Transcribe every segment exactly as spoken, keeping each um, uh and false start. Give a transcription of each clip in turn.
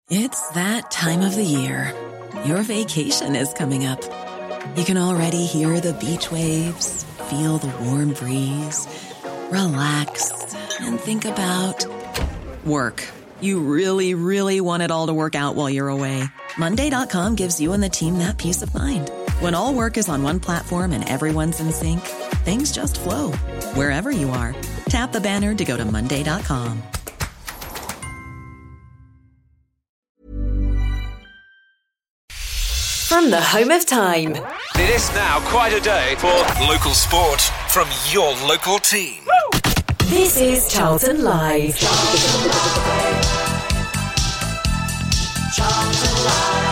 It's that time of the year. Your vacation is coming up. You can already hear the beach waves, feel the warm breeze, relax, and think about work. You really, really want it all to work out while you're away. Monday dot com gives you and the team that peace of mind. When all work is on one platform and everyone's in sync, things just flow. Wherever you are, tap the banner to go to Monday dot com. From the home of time. It is now quite a day for local sport from your local team. Woo! This is Charlton Live. Charlton Live.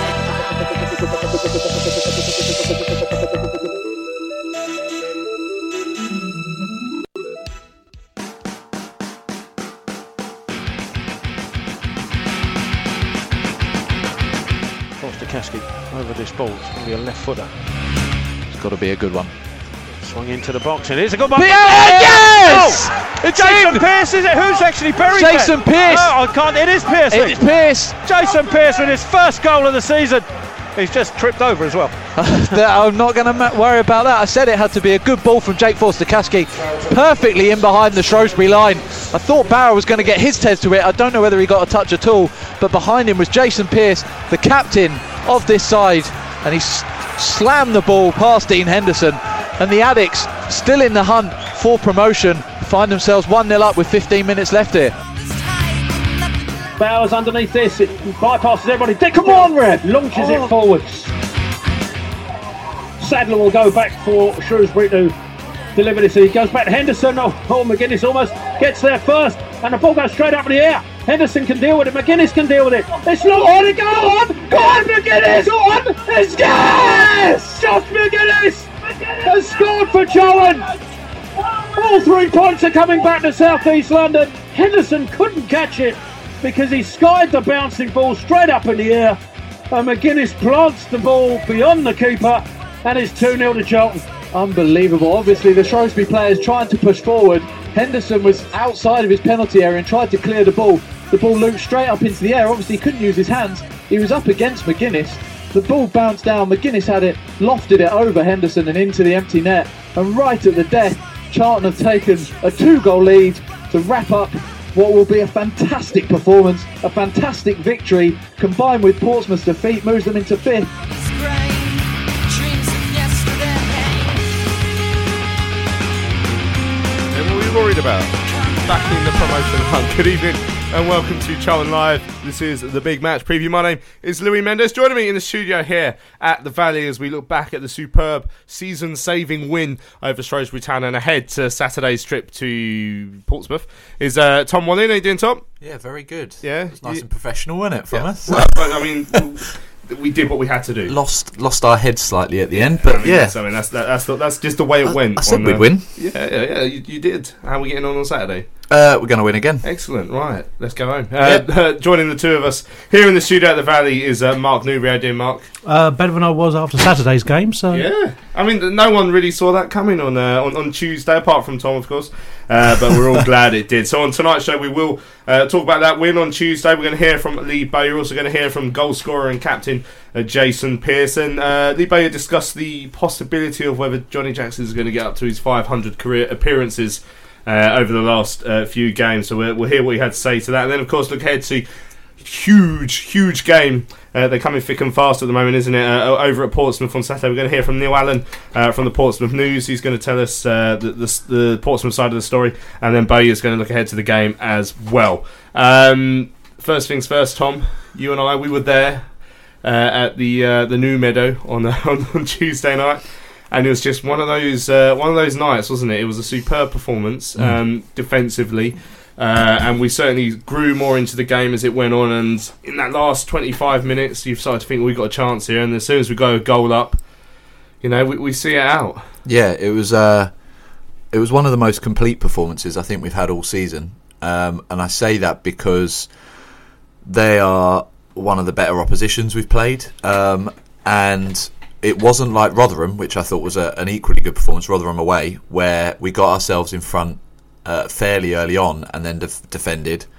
Stokowski over this ball. It's going to be a left footer. It's got to be a good one. Swung into the box, and here's a good one. Yes! Oh! It's Jason Pearce, is it? Who's actually buried Jason there? Pearce. No, I can't. It is Pearce. It's Pearce. Jason Pearce with his first goal of the season. He's just tripped over as well. I'm not going to ma- worry about that. I said it had to be a good ball from Jake Forster-Caskey, perfectly in behind the Shrewsbury line. I thought Barrow was going to get his head to it. I don't know whether he got a touch at all, but behind him was Jason Pearce, the captain of this side, and he s- slammed the ball past Dean Henderson, and the Addicts, still in the hunt for promotion, find themselves one nil up with fifteen minutes left here. Bowers underneath this, it bypasses everybody. Come on, Red! Launches oh. it forwards. Sadler will go back for Shrewsbury to deliver this. He goes back to Henderson. Oh, oh, McGuinness almost gets there first, and the ball goes straight up in the air. Henderson can deal with it. McGuinness can deal with it. It's not on it. Go on! Go on, McGuinness! Go on! It's yes! Josh McGuinness has scored for Joan. All three points are coming back to South East London. Henderson couldn't catch it because he skied the bouncing ball straight up in the air, and McGuinness plants the ball beyond the keeper, and it's two nil to Charlton. Unbelievable. Obviously the Shrewsbury players trying to push forward. Henderson was outside of his penalty area and tried to clear the ball. The ball looped straight up into the air. Obviously he couldn't use his hands. He was up against McGuinness. The ball bounced down. McGuinness had it, lofted it over Henderson and into the empty net. And right at the death, Charlton have taken a two-goal lead to wrap up what will be a fantastic performance, a fantastic victory, combined with Portsmouth's defeat, moves them into fifth. And what are we worried about? Back in the promotion hunt. Good evening and welcome to Charlton Live. This is the big match preview. My name is Louis Mendes. Joining me in the studio here at the Valley as we look back at the superb season-saving win over Shrewsbury Town and ahead to Saturday's trip to Portsmouth is uh, Tom Wallin. How you doing, Tom? Yeah, very good. Yeah, it was nice you... and professional, wasn't it, from yeah. us? Well, but, I mean, we did what we had to do. Lost, lost our heads slightly at the end, but I mean, yeah, that's, I mean that's that, that's the, that's just the way it I, went. I said on, we'd uh, win. Yeah, yeah, yeah. You, you did. How are we getting on on Saturday? Uh, we're going to win again. Excellent. Right, let's go home. Uh, yep. uh, joining the two of us here in the studio at the Valley is uh, Mark Newbury. How you doing, Mark? Uh, better than I was after Saturday's game. So yeah, I mean, no one really saw that coming on uh, on, on Tuesday, apart from Tom, of course. Uh, but we're all glad it did. So on tonight's show, we will uh, talk about that win on Tuesday. We're going to hear from Lee Bowyer. You're also going to hear from goal scorer and captain uh, Jason Pearson. Uh, Lee Bowyer discussed the possibility of whether Johnny Jackson is going to get up to his five hundred career appearances Uh, over the last uh, few games, so we'll, we'll hear what he had to say to that, and then of course look ahead to huge, huge game. Uh, they're coming thick and fast at the moment, isn't it? Uh, over at Portsmouth on Saturday, we're going to hear from Neil Allen uh, from the Portsmouth News. He's going to tell us uh, the, the, the Portsmouth side of the story, and then Bowyer's going to look ahead to the game as well. Um, first things first, Tom. You and I, we were there uh, at the uh, the New Meadow on, on on Tuesday night. And it was just one of those uh, one of those nights, wasn't it? It was a superb performance um, defensively, uh, and we certainly grew more into the game as it went on. And in that last twenty-five minutes, you've started to think we've got a chance here. And as soon as we go a goal up, you know, we, we see it out. Yeah, it was uh, it was one of the most complete performances I think we've had all season, um, and I say that because they are one of the better oppositions we've played, um, and it wasn't like Rotherham, which I thought was a, an equally good performance, Rotherham away, where we got ourselves in front uh, fairly early on and then def- defended.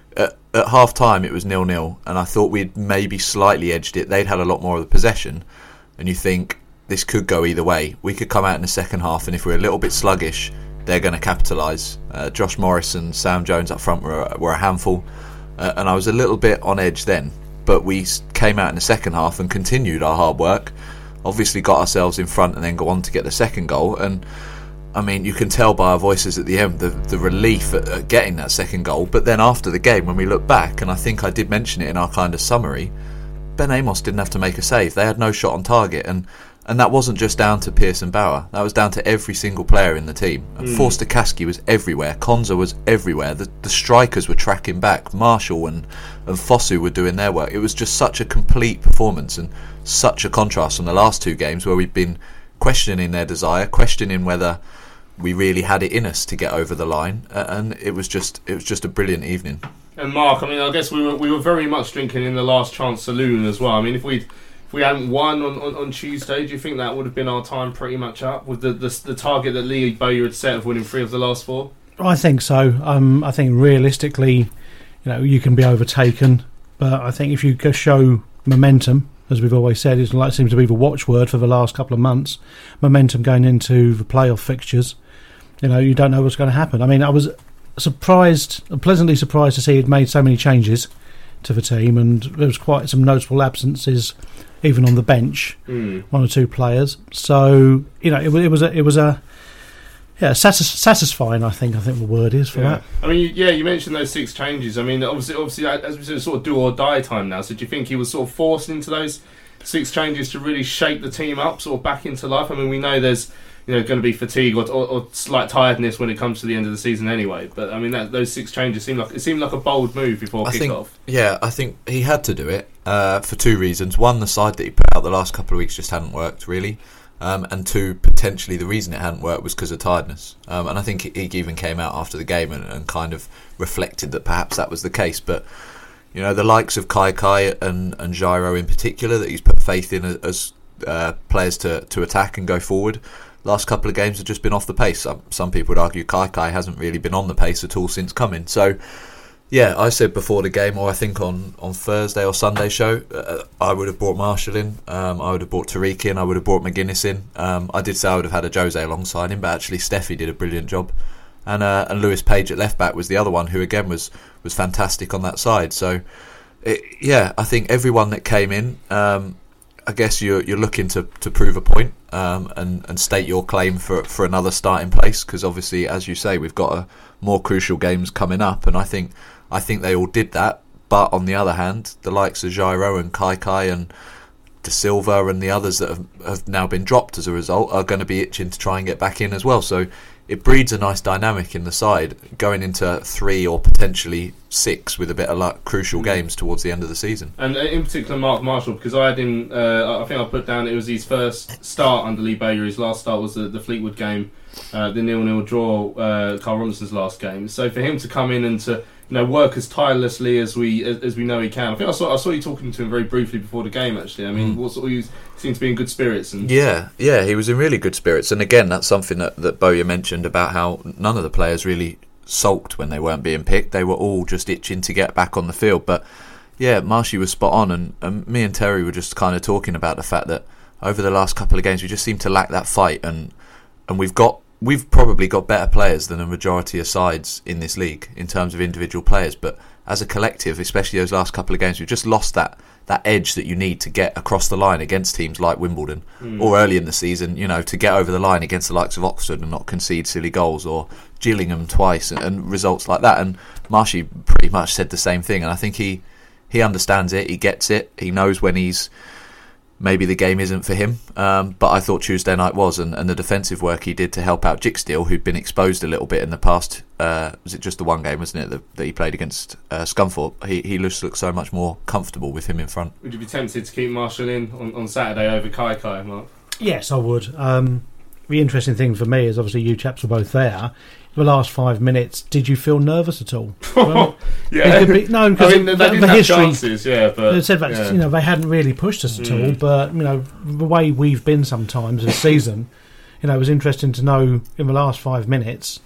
at, at half time it was nil nil, and I thought we'd maybe slightly edged it. They'd had a lot more of the possession, and you think this could go either way. We could come out in the second half, and if we're a little bit sluggish, they're going to capitalise. Uh, Josh Morris and Sam Jones up front were, were a handful, uh, and I was a little bit on edge then. But we came out in the second half and continued our hard work. Obviously got ourselves in front and then go on to get the second goal. And I mean, you can tell by our voices at the end the, the relief at, at getting that second goal. But then after the game, when we look back, and I think I did mention it in our kind of summary, Ben Amos didn't have to make a save. They had no shot on target, and and that wasn't just down to Pearson Bauer. That was down to every single player in the team. And mm. Forster Kaski was everywhere. Konza was everywhere. The, the strikers were tracking back. Marshall and, and Fosu were doing their work. It was just such a complete performance and such a contrast from the last two games where we've been questioning their desire, questioning whether we really had it in us to get over the line. Uh, and it was just it was just a brilliant evening. And Mark, I mean, I guess we were we were very much drinking in the last chance saloon as well. I mean, if we'd If we hadn't won on, on, on Tuesday, do you think that would have been our time pretty much up with the the, the target that Lee Bowyer had set of winning three of the last four? I think so. Um, I think realistically, you know, you can be overtaken, but I think if you go show momentum, as we've always said, it like seems to be the watchword for the last couple of months. Momentum going into the playoff fixtures. You know, you don't know what's going to happen. I mean, I was surprised, pleasantly surprised to see he'd made so many changes to the team, and there was quite some notable absences. Even on the bench, mm. one or two players. So you know, it, it was a, it was a yeah satis- satisfying. I think I think the word is for yeah. that. I mean, yeah, you mentioned those six changes. I mean, obviously, obviously, as we said, sort of do or die time now. So do you think he was sort of forced into those six changes to really shake the team up, sort of back into life? I mean, we know there's you know going to be fatigue or, or, or slight tiredness when it comes to the end of the season anyway. But I mean, that, those six changes seemed like it seemed like a bold move before I kick think, off. Yeah, I think he had to do it. Uh, for two reasons. One, the side that he put out the last couple of weeks just hadn't worked really, um, and two, potentially the reason it hadn't worked was because of tiredness. Um, and I think he even came out after the game and, and kind of reflected that perhaps that was the case. But you know, the likes of Kai Kai and, and Jairo in particular, that he's put faith in as uh, players to, to attack and go forward. Last couple of games have just been off the pace. Some, some people would argue Kai Kai hasn't really been on the pace at all since coming. So. Yeah, I said before the game, or I think on, on Thursday or Sunday show, uh, I would have brought Marshall in, um, I would have brought Tariq in, I would have brought McGuinness in. Um, I did say I would have had a Jose alongside him, but actually Steffi did a brilliant job. And uh, and Lewis Page at left back was the other one, who again was, was fantastic on that side. So, it, yeah, I think everyone that came in, um, I guess you're you're looking to, to prove a point um, and, and state your claim for, for another starting place, because obviously, as you say, we've got a, more crucial games coming up, and I think I think they all did that. But on the other hand, the likes of Jairo and Kai Kai and De Silva and the others that have, have now been dropped as a result are going to be itching to try and get back in as well. So it breeds a nice dynamic in the side going into three or potentially six, with a bit of luck, crucial games towards the end of the season. And in particular Mark Marshall, because I had him, uh, I think I put down it was his first start under Lee Bowyer. His last start was the, the Fleetwood game, uh, the nil nil draw, uh, Carl Robinson's last game. So for him to come in and to you know work as tirelessly as we as, as we know he can. I think I saw I saw you talking to him very briefly before the game. Actually, I mean, mm. what sort of, he seemed to be in good spirits. And yeah, yeah, he was in really good spirits. And again, that's something that that Bowyer mentioned about how none of the players really sulked when they weren't being picked. They were all just itching to get back on the field. But yeah, Marshy was spot on, and, and me and Terry were just kind of talking about the fact that over the last couple of games we just seem to lack that fight, and and we've got. We've probably got better players than a majority of sides in this league in terms of individual players, but as a collective, especially those last couple of games, we've just lost that, that edge that you need to get across the line against teams like Wimbledon, mm. or early in the season, you know, to get over the line against the likes of Oxford and not concede silly goals, or Gillingham twice and, and results like that. And Marshy pretty much said the same thing, and I think he he understands it, he gets it, he knows when he's maybe the game isn't for him, um, but I thought Tuesday night was, and, and the defensive work he did to help out Jicksteel, who'd been exposed a little bit in the past. Uh, was it just the one game, wasn't it, that, that he played against uh, Scunthorpe? He he just looked so much more comfortable with him in front. Would you be tempted to keep Marshall in on, on Saturday over Kai Kai, Mark? Yes, I would. Um, the interesting thing for me is obviously you chaps were both there. The last five minutes, did you feel nervous at all? Well, yeah, be, no, because I mean, they the, didn't the have history. Chances, yeah, but they said that yeah. you know they hadn't really pushed us at mm. all. But you know the way we've been sometimes this season, you know, it was interesting to know in the last five minutes,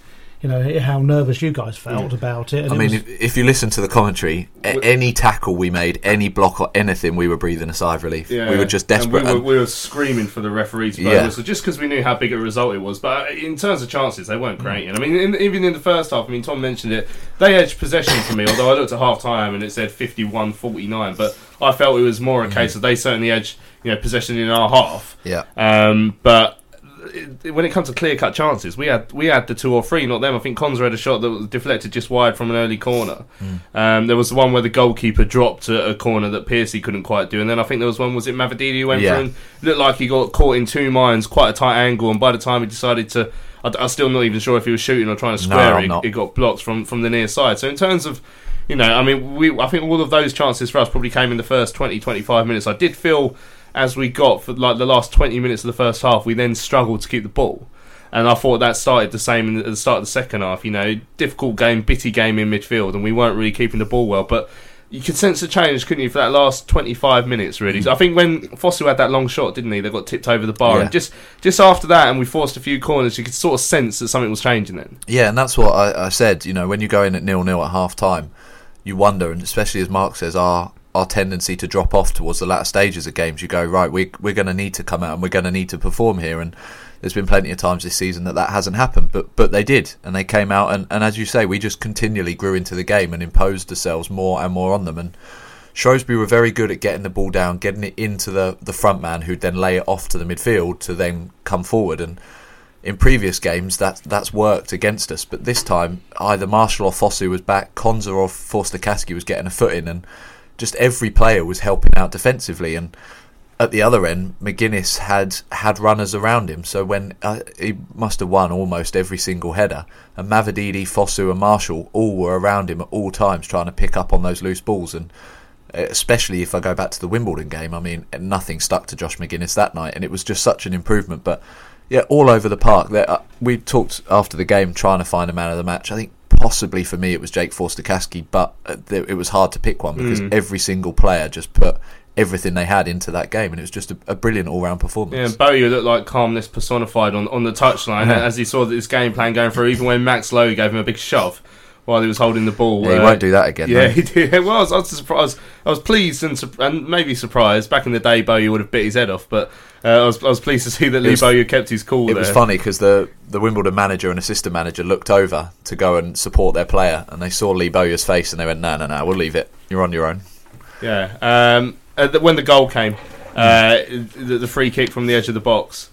you know how nervous you guys felt mm. about it. And I it mean, was, if, if you listen to the commentary, a- any tackle we made, any block or anything, we were breathing a sigh of relief. Yeah. We were just desperate. And we, were, we were screaming for the referee to blow Yeah. whistle just because we knew how big a result it was. But in terms of chances, they weren't great. And I mean, in, even in the first half, I mean, Tom mentioned it, they edged possession for me, although I looked at half time and it said fifty-one forty-nine. But I felt it was more a case of they certainly edged, you know, possession in our half. Yeah. Um, but it, when it comes to clear-cut chances, we had we had the two or three, not them. I think Konza had a shot that was deflected just wide from an early corner. Mm. Um, there was the one where the goalkeeper dropped a, a corner that Piercy couldn't quite do, and then I think there was one, was it Mavididi who went yeah. through and looked like he got caught in two minds, quite a tight angle, and by the time he decided to, I, I'm still not even sure if he was shooting or trying to square no, it, it got blocked from, from the near side. So in terms of, you know, I mean, we I think all of those chances for us probably came in the first twenty, twenty-five minutes. I did feel, as we got for like the last twenty minutes of the first half, we then struggled to keep the ball. And I thought that started the same at the start of the second half. You know, difficult game, bitty game in midfield, and we weren't really keeping the ball well. But you could sense a change, couldn't you, for that last twenty-five minutes, really? So I think when Fosu had that long shot, didn't he? They got tipped over the bar. Yeah. And just, just after that, and we forced a few corners, you could sort of sense that something was changing then. Yeah, and that's what I, I said. You know, when you go in at nil-nil at half-time, you wonder, and especially as Mark says, our our tendency to drop off towards the latter stages of games. You go, right, we, we're going to need to come out and we're going to need to perform here. And there's been plenty of times this season that that hasn't happened, but but they did, and they came out, and, and as you say, we just continually grew into the game and imposed ourselves more and more on them. And Shrewsbury were very good at getting the ball down, getting it into the, the front man, who'd then lay it off to the midfield to then come forward. And in previous games, that that's worked against us, but this time either Marshall or Fosu was back, Konza or Forster-Caskey was getting a foot in, and just every player was helping out defensively. And at the other end, McGuinness had had runners around him, so when uh, he must have won almost every single header, and Mavididi, Fosu and Marshall all were around him at all times trying to pick up on those loose balls. And especially if I go back to the Wimbledon game, I mean, nothing stuck to Josh McGuinness that night, and it was just such an improvement. But yeah, all over the park. There, uh, we talked after the game trying to find a man of the match. I think possibly for me it was Jake Forster-Caskey, but uh, there, it was hard to pick one because mm. every single player just put everything they had into that game, and it was just a, a brilliant all-round performance. Yeah, and Bowyer looked like calmness personified on, on the touchline yeah. as he saw this game plan going through, even when Max Lowe gave him a big shove while he was holding the ball. Yeah, he uh, won't do that again. Yeah, though. he did. Well, I was, I was surprised. I was pleased and, and maybe surprised. Back in the day, Bowyer would have bit his head off, but uh, I was I was pleased to see that Lee was, Bowyer kept his cool. It there. was funny because the the Wimbledon manager and assistant manager looked over to go and support their player, and they saw Lee Bowyer's face, and they went, "No, no, no, we'll leave it. You're on your own." Yeah. Um, uh, the, when the goal came, uh, the, the free kick from the edge of the box,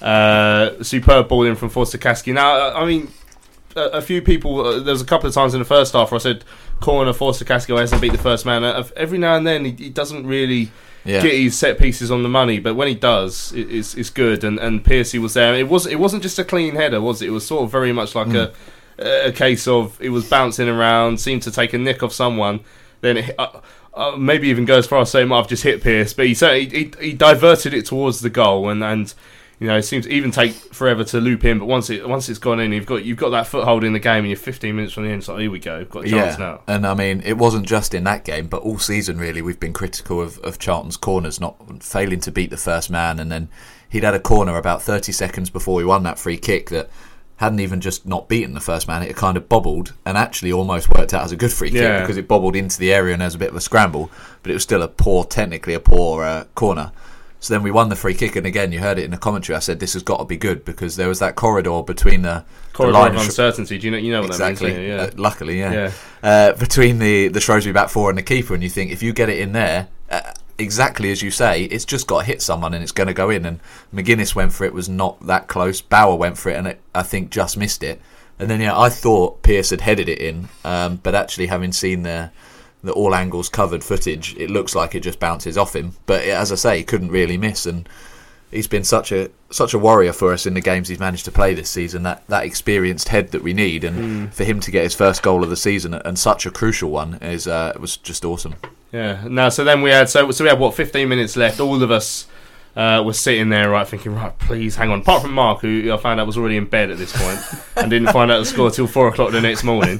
uh, superb ball in from Forster-Caskey. Now, I mean, a, a few people. Uh, there was a couple of times in the first half where I said, "Corner, Forster-Caskey hasn't beat the first man." Uh, every now and then, he, he doesn't really yeah. get his set pieces on the money, but when he does, it, it's it's good. And and Piercy was there. It was it wasn't just a clean header, was it? It was sort of very much like mm. a a case of it was bouncing around, seemed to take a nick off someone, then it. Uh, Uh, maybe even go as far as saying might have just hit Pierce, but he certainly he, he diverted it towards the goal, and, and you know it seems to even take forever to loop in. But once it once it's gone in, you've got you've got that foothold in the game, and you're fifteen minutes from the end. So here we go, we've got a chance yeah. now. And I mean, it wasn't just in that game, but all season really, we've been critical of, of Charlton's corners not failing to beat the first man, and then he'd had a corner about thirty seconds before we won that free kick that hadn't even just not beaten the first man, it kind of bobbled and actually almost worked out as a good free kick yeah. because it bobbled into the area and there was a bit of a scramble, but it was still a poor, technically a poor uh, corner. So then we won the free kick, and again, you heard it in the commentary, I said this has got to be good because there was that corridor between the... Corridor the line of uncertainty, do you know, you know what exactly. that means? Yeah. Uh, luckily, yeah. yeah. Uh, between the, the Shrewsbury back four and the keeper, and you think if you get it in there... Uh, exactly as you say, it's just got to hit someone and it's going to go in. And McGuinness went for it, was not that close. Bauer went for it and it, I think just missed it. And then yeah, I thought Pierce had headed it in, um, but actually having seen the the all angles covered footage, it looks like it just bounces off him. But as I say, he couldn't really miss, and he's been such a such a warrior for us in the games he's managed to play this season. That that experienced head that we need, and mm. for him to get his first goal of the season and such a crucial one is uh, was just awesome. Yeah. Now, so then we had so so we had what fifteen minutes left. All of us uh, were sitting there, right, thinking, right, please hang on. Apart from Mark, who I found out was already in bed at this point and didn't find out the score till four o'clock the next morning.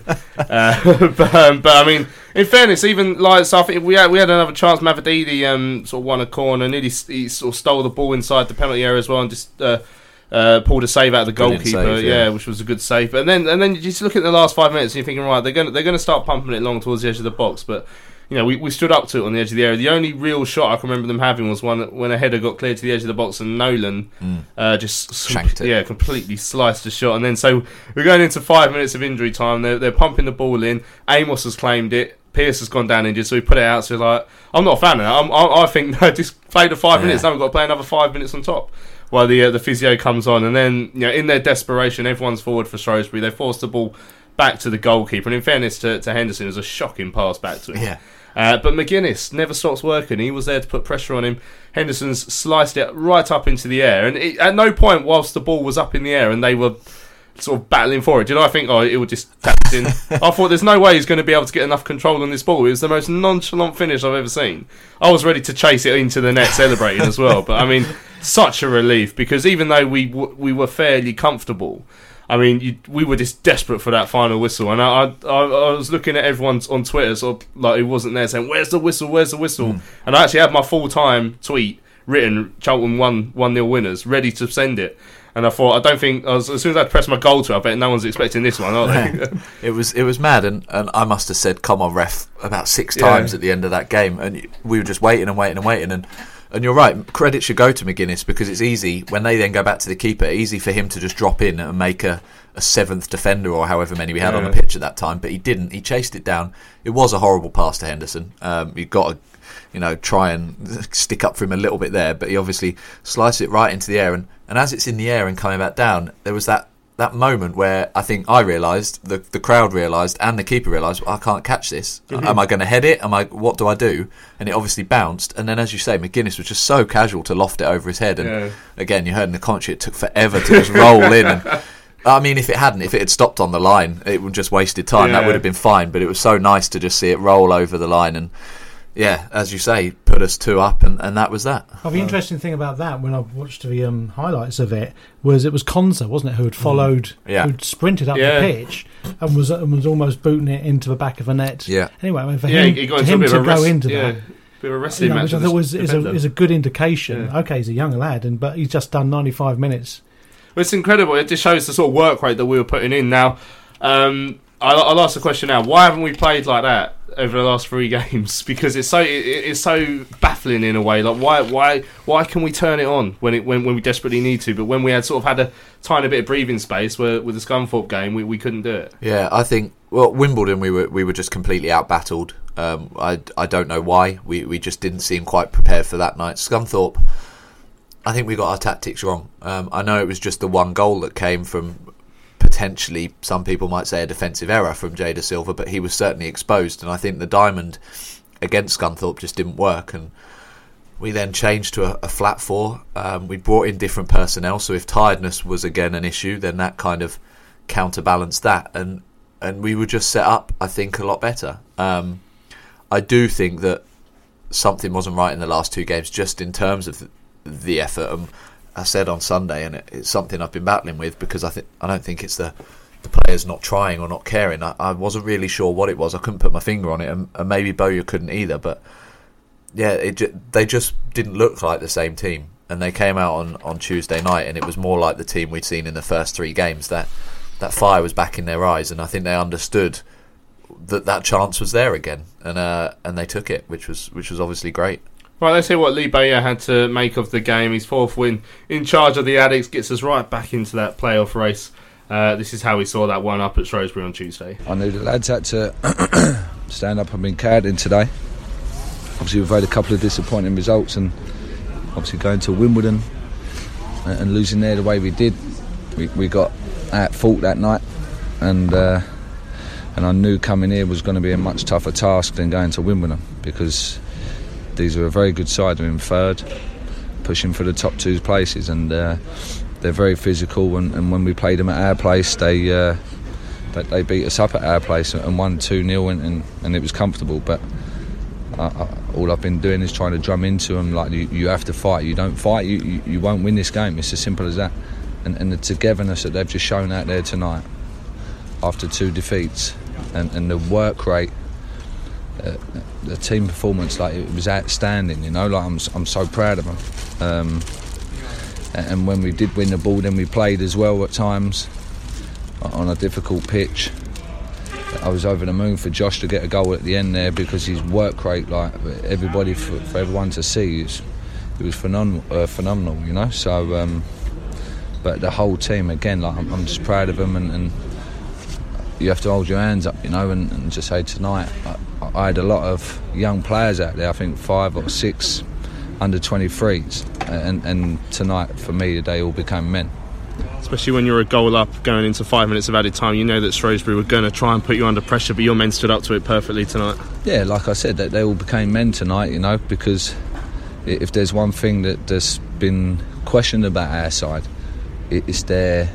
Uh, but, um, but I mean, in fairness, even like so I think we had we had another chance. Mavididi um, sort of won a corner, nearly he sort of stole the ball inside the penalty area as well, and just. Uh, Uh, pulled a save out of the Brilliant goalkeeper, save, yeah. yeah, which was a good save. And then and then you just look at the last five minutes, and you're thinking, right, they're going they're going to start pumping it long towards the edge of the box. But you know, we, we stood up to it on the edge of the area. The only real shot I can remember them having was one when a header got cleared to the edge of the box, and Nolan mm. uh, just shanked it. Yeah, completely sliced the shot. And then so we're going into five minutes of injury time. They're they're pumping the ball in. Amos has claimed it. Pierce has gone down injured, so we put it out. So like, I'm not a fan of that. I'm, I, I think no, just play the five Yeah. minutes. Now we've got to play another five minutes on top while the uh, the physio comes on. And then, you know, in their desperation, everyone's forward for Shrewsbury. They forced the ball back to the goalkeeper. And in fairness to, to Henderson, it was a shocking pass back to him. Yeah. Uh, but McGuinness never stops working. He was there to put pressure on him. Henderson's sliced it right up into the air, and it, at no point whilst the ball was up in the air and they were sort of battling for it, did I think, oh, it would just tap it in. I thought there's no way he's going to be able to get enough control on this ball. It was the most nonchalant finish I've ever seen. I was ready to chase it into the net celebrating as well, but I mean, such a relief, because even though we w- we were fairly comfortable, I mean, you, we were just desperate for that final whistle. And I, I, I was looking at everyone on Twitter, sort of like who wasn't there, saying, "Where's the whistle? Where's the whistle?" Mm. And I actually had my full time tweet written, Charlton one one nil winners, ready to send it. And I thought, I don't think, I was, as soon as I pressed my goal to, I bet no one's expecting this one, are they? it was it was mad, and, and I must have said, "Come on, ref," about six times yeah. at the end of that game, and we were just waiting and waiting and waiting, and and you're right, credit should go to McGuinness, because it's easy when they then go back to the keeper, easy for him to just drop in and make a, a seventh defender or however many we had yeah. on the pitch at that time, but he didn't. He chased it down. It was a horrible pass to Henderson. Um, you've got to, you know, try and stick up for him a little bit there, but he obviously sliced it right into the air, and, and as it's in the air and coming back down, there was that, that moment where I think I realised, the the crowd realised, and the keeper realised, well, I can't catch this. Mm-hmm. Am I going to head it? Am I? What do I do? And it obviously bounced, and then, as you say, McGuinness was just so casual to loft it over his head, and yeah. again, you heard in the commentary, it took forever to just roll in, and I mean, if it hadn't, if it had stopped on the line, it would just wasted time. Yeah. That would have been fine, but it was so nice to just see it roll over the line, and yeah, as you say, put us two up, and, and that was that. Oh, the interesting thing about that, when I watched the um, highlights of it, was it was Konsa, wasn't it, who had followed, mm. yeah. who'd sprinted up yeah. the pitch and was and was almost booting it into the back of a net. Yeah. Anyway, I mean, for yeah, him, he got to, him to rest, go into yeah, that, bit of a wrestling you know, match, which I thought was is a, is a good indication. Yeah. Okay, he's a young lad, and but he's just done ninety-five minutes. Well, it's incredible. It just shows the sort of work rate that we were putting in. Now, um, I'll, I'll ask the question now: why haven't we played like that over the last three games? Because it's so it, it's so baffling in a way. Like, why why why can we turn it on when it when, when we desperately need to, but when we had sort of had a tiny bit of breathing space, where with the Scunthorpe game we, we couldn't do it? Yeah, I think well, Wimbledon we were we were just completely out battled. Um, I I don't know why we we just didn't seem quite prepared for that night. Scunthorpe, I think we got our tactics wrong. Um, I know it was just the one goal that came from potentially, some people might say, a defensive error from Jay Da Silva, but he was certainly exposed, and I think the diamond against Scunthorpe just didn't work, and we then changed to a, a flat four. Um, we brought in different personnel, so if tiredness was again an issue, then that kind of counterbalanced that, and and we were just set up, I think, a lot better. Um, I do think that something wasn't right in the last two games, just in terms of the, the effort. Um, I said on Sunday, and it, it's something I've been battling with, because I think I don't think it's the, the players not trying or not caring. I, I wasn't really sure what it was. I couldn't put my finger on it, and, and maybe Bowyer couldn't either. But yeah, it ju- they just didn't look like the same team, and they came out on, on Tuesday night, and it was more like the team we'd seen in the first three games. That that fire was back in their eyes, and I think they understood that that chance was there again, and uh, and they took it, which was which was obviously great. Right, let's hear what Lee Bowyer had to make of the game. His fourth win in charge of the Addicts gets us right back into that playoff race. Uh, this is how we saw that one up at Shrewsbury on Tuesday. I knew the lads had to stand up and be carried in today. Obviously, we've had a couple of disappointing results, and obviously going to Wimbledon and, and losing there the way we did, we, we got at fault that night, and uh, and I knew coming here was going to be a much tougher task than going to Wimbledon, because these are a very good side. They're in third, pushing for the top two places, and uh, they're very physical. And, and when we played them at our place, they uh, but they beat us up at our place and won two nil, and, and, and it was comfortable. But I, I, all I've been doing is trying to drum into them, like, you, you have to fight. You don't fight, you, you, you won't win this game. It's as simple as that. And, and the togetherness that they've just shown out there tonight after two defeats, and, and the work rate, Uh, the team performance, like, it was outstanding, you know. Like, I'm I'm so proud of them. Um, and when we did win the ball, then we played as well at times on a difficult pitch. I was over the moon for Josh to get a goal at the end there, because his work rate, like everybody, for, for everyone to see, it was, it was phenomenal, uh, phenomenal, you know. So, um, but the whole team, again, like I'm, I'm just proud of them, and, and you have to hold your hands up, you know, and, and just say tonight, I, I had a lot of young players out there. I think five or six under twenty-threes, and, and tonight for me they all became men. Especially when you're a goal up going into five minutes of added time, you know that Shrewsbury were going to try and put you under pressure, but your men stood up to it perfectly tonight. Yeah, like I said, that they all became men tonight, you know, because if there's one thing that has been questioned about our side, it's their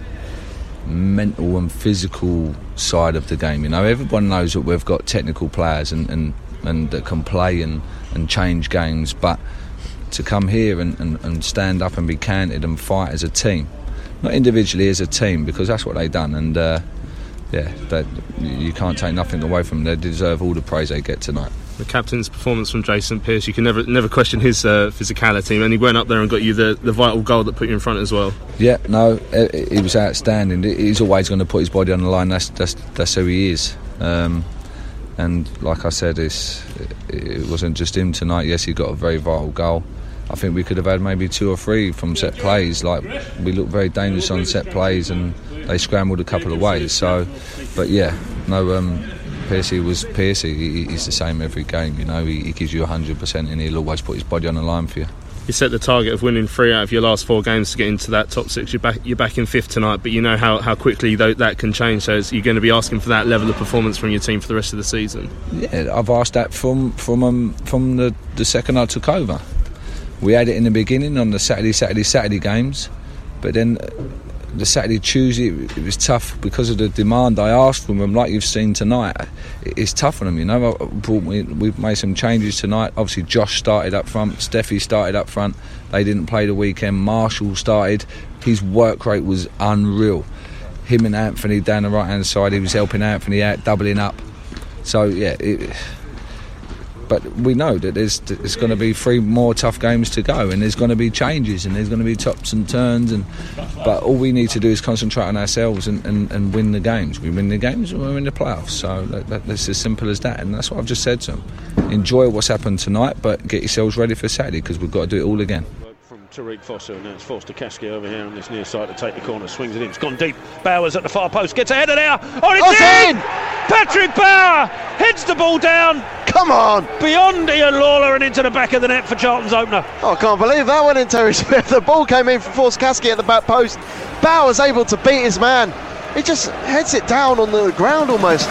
mental and physical side of the game. You know, everyone knows that we've got technical players and, and, and that can play and, and change games, but to come here and, and, and stand up and be counted and fight as a team, not individually, as a team, because that's what they done. And uh, yeah, they, you can't take nothing away from them. They deserve all the praise they get tonight. The captain's performance from Jason Pearce, you can never never question his uh, physicality, and he went up there and got you the, the vital goal that put you in front as well. Yeah, no, he was outstanding. He's always going to put his body on the line. That's that's that's who he is. Um, and like I said, it's, it wasn't just him tonight. Yes, he got a very vital goal. I think we could have had maybe two or three from set plays. Like, we looked very dangerous on set plays, and they scrambled a couple of ways. So, but yeah, no. Um, Pearcey was Pearcey. He, he's the same every game, you know. He, he gives you one hundred percent, and he'll always put his body on the line for you. You set the target of winning three out of your last four games to get into that top six. You're back, you're back in fifth tonight, but you know how, how quickly though that can change. So you're going to be asking for that level of performance from your team for the rest of the season. Yeah, I've asked that from from um, from the, the second I took over. We had it in the beginning on the Saturday, Saturday, Saturday games, but then the Saturday, Tuesday, it was tough because of the demand I asked from them, like you've seen tonight. It's tough on them, you know. I brought me, we've made some changes tonight. Obviously, Josh started up front, Steffi started up front. They didn't play the weekend. Marshall started. His work rate was unreal. Him and Anthony down the right-hand side, he was helping Anthony out, doubling up. So, yeah, it, but we know that there's, there's going to be three more tough games to go, and there's going to be changes, and there's going to be tops and turns, and but all we need to do is concentrate on ourselves and, and, and win the games. We win the games and we're in the playoffs. So that, that, that's as simple as that, and that's what I've just said to them. Enjoy what's happened tonight, but get yourselves ready for Saturday, because we've got to do it all again. From Tariq Foster, now it's Forster Kasky over here on this near side to take the corner, swings it in, it's gone deep. Bowers at the far post, gets ahead of there. Oh, it's, oh, it's in! in! Patrick Bauer heads the ball down. Come on! Beyond Ian Lawler and into the back of the net for Charlton's opener. Oh, I can't believe that went in Terry Smith. The ball came in from Forster Kasky at the back post. Bauer's able to beat his man. He just heads it down on the ground almost.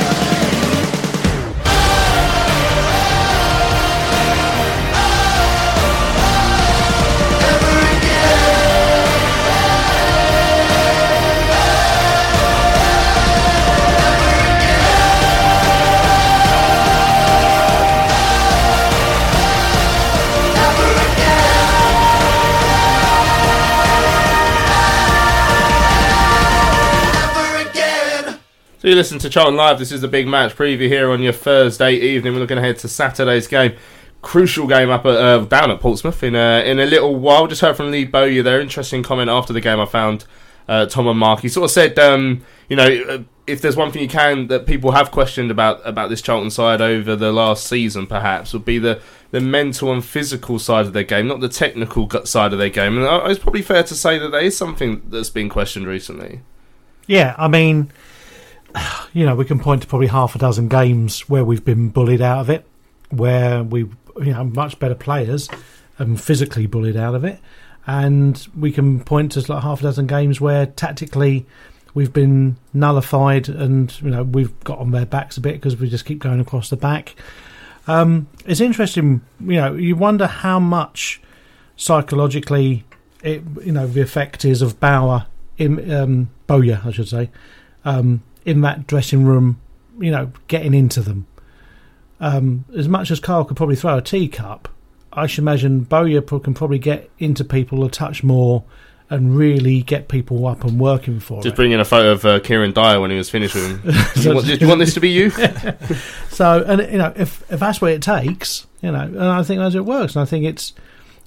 So you listen to Charlton Live. This is the big match preview here on your Thursday evening. We're looking ahead to Saturday's game. Crucial game up at, uh, down at Portsmouth in a, in a little while. Just heard from Lee Bowyer there. Interesting comment after the game I found. Uh, Tom and Mark. He sort of said, um, you know, if there's one thing you can that people have questioned about about this Charlton side over the last season, perhaps, would be the, the mental and physical side of their game, not the technical side of their game. And it's probably fair to say that there is something that's been questioned recently. Yeah, I mean, you know, we can point to probably half a dozen games where we've been bullied out of it, where we, you know, much better players and physically bullied out of it. And we can point to like half a dozen games where tactically we've been nullified, and you know we've got on their backs a bit because we just keep going across the back. Um, it's interesting, you know. You wonder how much psychologically, it, you know, the effect is of Bauer in um, Bowyer, I should say, um, in that dressing room. You know, getting into them. Um, as much as Carl could probably throw a teacup, I should imagine Bowyer can probably get into people a touch more and really get people up and working for Just it. Just bring in a photo of uh, Kieran Dyer when he was finished with him. do, you want, do you want this to be you? So, and you know, if if that's what it takes, you know, and I think that's it works. And I think it's,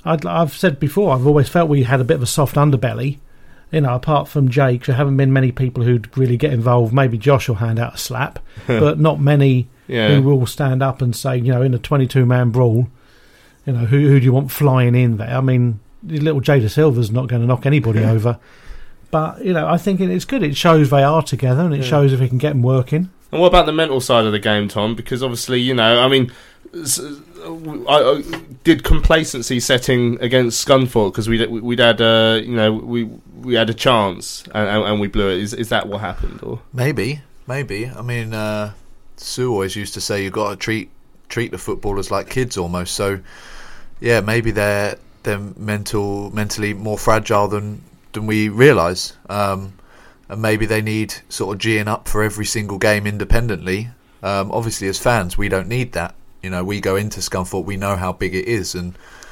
I'd, I've said before, I've always felt we had a bit of a soft underbelly. You know, apart from Jake, there haven't been many people who'd really get involved. Maybe Josh will hand out a slap, but not many yeah. who will stand up and say, you know, in a twenty-two man brawl, you know, who, who do you want flying in there? I mean, little Jada Silva's not going to knock anybody over. But, you know, I think it's good. It shows they are together, and it yeah. shows if we can get them working. And what about the mental side of the game, Tom? Because obviously, you know, I mean, I, I, did complacency setting against Scunthorpe because we'd we'd had uh, you know we we had a chance and, and, and we blew it. Is is that what happened? Or maybe, maybe. I mean, uh, Sue always used to say you got to treat treat the footballers like kids almost. So yeah, maybe they're they're mental mentally more fragile than than we realise. Um, and maybe they need sort of geeing up for every single game independently. Um, obviously, as fans, we don't need that. You know, we go into Scunthorpe, we know how big it is, and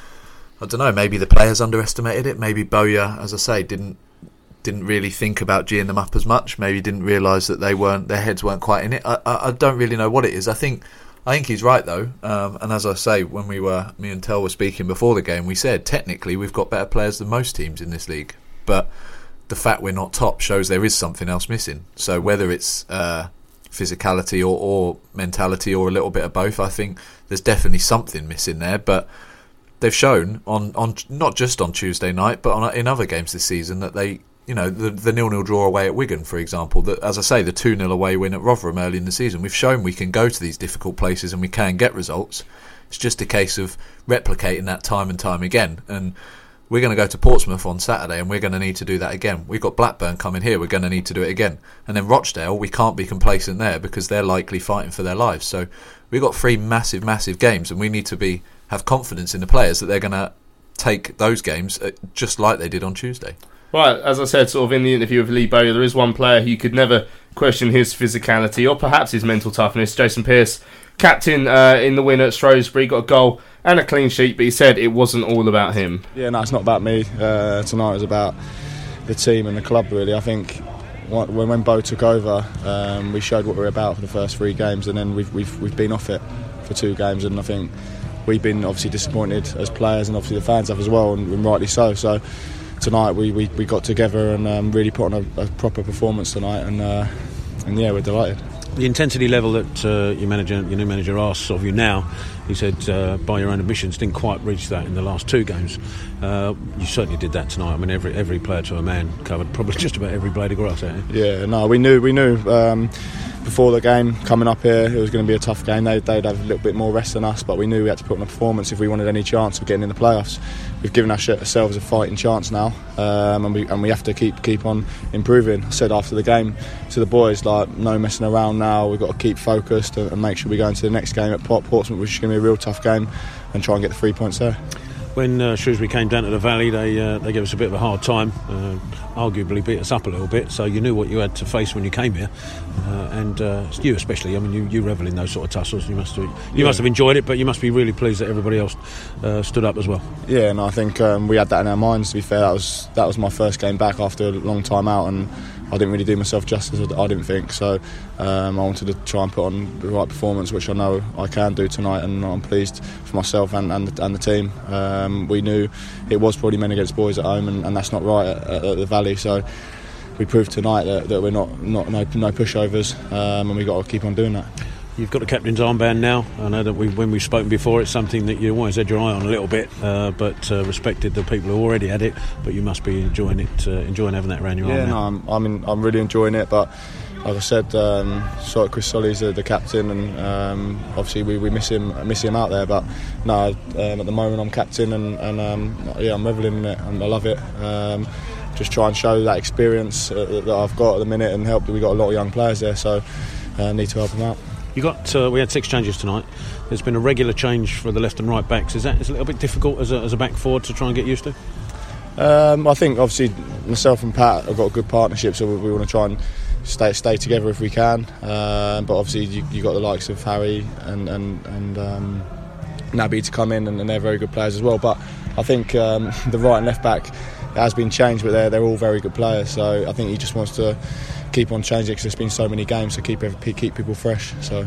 I don't know, maybe the players underestimated it. Maybe Bowyer, as I say, didn't didn't really think about geeing them up as much. Maybe didn't realise that they weren't, their heads weren't quite in it. I, I, I don't really know what it is. I think I think he's right though. Um, and as I say, when we were me and Tel were speaking before the game, we said technically we've got better players than most teams in this league, but the fact we're not top shows there is something else missing. So whether it's uh, physicality or, or mentality or a little bit of both, I think there's definitely something missing there. But they've shown on, on not just on Tuesday night, but on, in other games this season that they, you know, the, the nil-nil draw away at Wigan, for example, that, as I say, the two nil away win at Rotherham early in the season, we've shown we can go to these difficult places and we can get results. It's just a case of replicating that time and time again. And we're going to go to Portsmouth on Saturday and we're going to need to do that again. We've got Blackburn coming here, we're going to need to do it again. And then Rochdale, we can't be complacent there because they're likely fighting for their lives. So we've got three massive, massive games and we need to be have confidence in the players that they're going to take those games just like they did on Tuesday. Well, as I said sort of in the interview with Lee Bowyer, there is one player who could never question his physicality or perhaps his mental toughness. Jason Pearce, captain uh, in the win at Shrewsbury, got a goal and a clean sheet, but he said it wasn't all about him. Yeah, no, it's not about me. Uh, tonight it was about the team and the club, really. I think when when Bo took over, um, we showed what we were about for the first three games, and then we've we've we've been off it for two games, and I think we've been obviously disappointed as players, and obviously the fans have as well, and, and rightly so. So tonight we, we, we got together and um, really put on a, a proper performance tonight, and uh, and yeah, we're delighted. The intensity level that uh, your manager, your new manager, asks of you now, he said, uh, by your own admissions, didn't quite reach that in the last two games. Uh, you certainly did that tonight. I mean, every every player to a man covered probably just about every blade of grass out here. Yeah, no, we knew we knew um, before the game coming up here it was going to be a tough game. They, they'd have a little bit more rest than us, but we knew we had to put on a performance if we wanted any chance of getting in the playoffs. We've given ourselves a fighting chance now, um, and we and we have to keep keep on improving. I said after the game to the boys, like, no messing around now. We've got to keep focused and, and make sure we go into the next game at Portsmouth, which is going to be a real tough game, and try and get the three points there. When uh, Shrewsbury came down to the Valley, they uh, they gave us a bit of a hard time, uh, arguably beat us up a little bit, so you knew what you had to face when you came here, uh, and uh, you especially. I mean, you, you revel in those sort of tussles. You must have, you yeah. must have enjoyed it, but you must be really pleased that everybody else uh, stood up as well. Yeah, and I think um, we had that in our minds. To be fair, that was that was my first game back after a long time out, and I didn't really do myself justice, I didn't think. So um, I wanted to try and put on the right performance, which I know I can do tonight, and I'm pleased for myself and, and, the, and the team. Um, we knew it was probably men against boys at home, and, and that's not right at, at the Valley. So we proved tonight that, that we're not, not no, no pushovers, um, and we've got to keep on doing that. You've got the captain's armband now. I know that we, when we've spoken before, it's something that you always had your eye on a little bit, uh, but uh, respected the people who already had it. But you must be enjoying it, uh, enjoying having that around your yeah, arm. Yeah, no, I'm, I mean, I'm really enjoying it. But like I said, um, so Chris Solly's the, the captain, and um, obviously we, we miss him, miss him out there. But no, um, at the moment I'm captain, and, and um, yeah, I'm revelling in it, and I love it. Um, just try and show that experience uh, that I've got at the minute, and help that we've got a lot of young players there, so I uh, need to help them out. You got. Uh, we had six changes tonight. There's been a regular change for the left and right backs. Is that is it a little bit difficult as a, as a back forward to try and get used to? Um, I think obviously myself and Pat have got a good partnership, so we, we want to try and stay stay together if we can. Uh, but obviously you you got the likes of Harry and and and um, Naby to come in, and, and they're very good players as well. But I think um, the right and left back has been changed, but they're they're all very good players. So I think he just wants to keep on changing because there's been so many games to keep keep people fresh. So got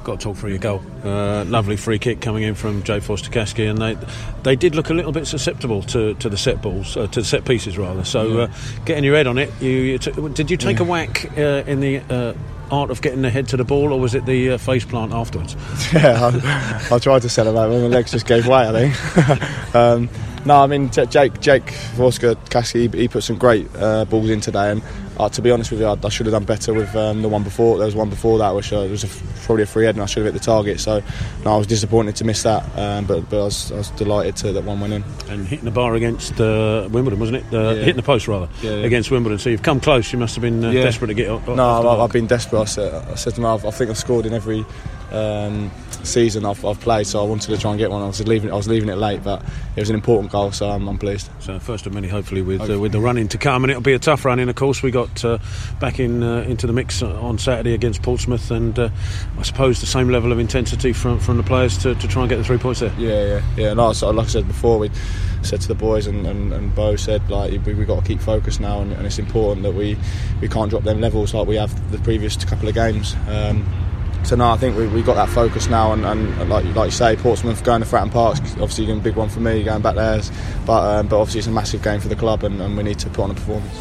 got to talk through your goal. Uh, lovely free kick coming in from Jay Foster-Caskey, and they they did look a little bit susceptible to, to the set balls, uh, to the set pieces rather. So Yeah. uh, getting your head on it, you, you t- did you take Yeah. a whack uh, in the uh, art of getting the head to the ball, or was it the uh, face plant afterwards? Yeah, I, I tried to celebrate, but my legs just gave way, I think. um, no, I mean, J- Jake Jake Foster-Caskey, he, he put some great uh, balls in today, and uh, to be honest with you, I, I should have done better with um, the one before. There was one before that, which uh, was a, probably a free head, and I should have hit the target. So, no, I was disappointed to miss that, um, but but I was, I was delighted to that one went in. And hitting the bar against uh, Wimbledon, wasn't it? Uh, Yeah. Hitting the post rather Yeah, yeah. against Wimbledon. So you've come close. You must have been uh, Yeah. desperate to get. Off, No, off the I've, mark. I've been desperate. I said, I said to him, I've, I think I've scored in every um, season I've, I've played, so I wanted to try and get one. I was leaving, I was leaving it late, but it was an important goal, so I'm, I'm pleased. So first of many, hopefully, with uh, with the running to come, and it'll be a tough run in. Of course, we got uh, back in uh, into the mix on Saturday against Portsmouth, and uh, I suppose the same level of intensity from from the players to, to try and get the three points there. Yeah, yeah, yeah. No, so like I said before, we said to the boys, and, and, and Bo said, like, we we got to keep focused now, and, and it's important that we, we can't drop them levels like we have the previous couple of games. Um, so no, I think we we got that focus now, and, and like like you say, Portsmouth going to Fratton Park, obviously going to be a big one for me going back there, but um, but obviously it's a massive game for the club, and, and we need to put on a performance.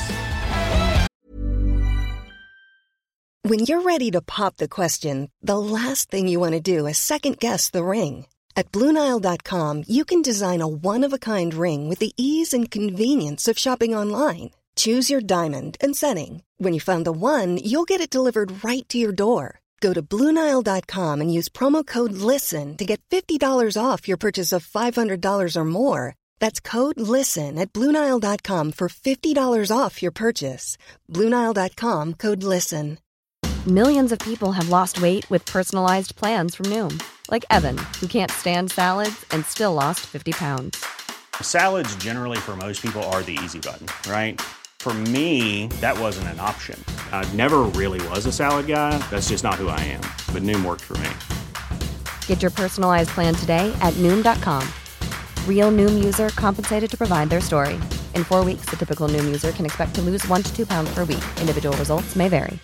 When you're ready to pop the question, the last thing you want to do is second-guess the ring. At Blue Nile dot com, you can design a one-of-a-kind ring with the ease and convenience of shopping online. Choose your diamond and setting. When you find the one, you'll get it delivered right to your door. Go to Blue Nile dot com and use promo code LISTEN to get fifty dollars off your purchase of five hundred dollars or more. That's code LISTEN at Blue Nile dot com for fifty dollars off your purchase. Blue Nile dot com, code LISTEN. Millions of people have lost weight with personalized plans from Noom. Like Evan, who can't stand salads and still lost fifty pounds. Salads generally for most people are the easy button, right? For me, that wasn't an option. I never really was a salad guy. That's just not who I am. But Noom worked for me. Get your personalized plan today at Noom dot com. Real Noom user compensated to provide their story. In four weeks, the typical Noom user can expect to lose one to two pounds per week. Individual results may vary.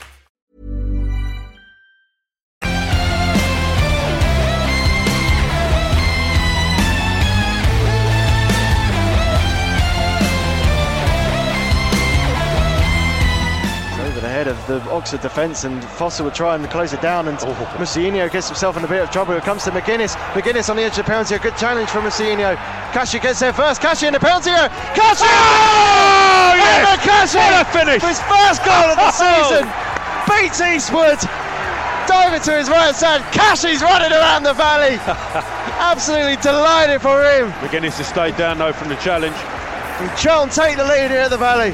Over the head of the Oxford defence, and Foster would try and close it down, and oh. Mussino gets himself in a bit of trouble. It comes to McGuinness. McGuinness on the edge of the penalty. A good challenge from Mussino. Cashy gets there first. Cashy in the penalty area. Cashy! Oh, yes! Cashy! What a finish! His first goal of the season. Beats Eastwood. Diving to his right side. Cashy's running around the valley. Absolutely delighted for him. McGuinness has stayed down though from the challenge. And Charlton take the lead here at the Valley.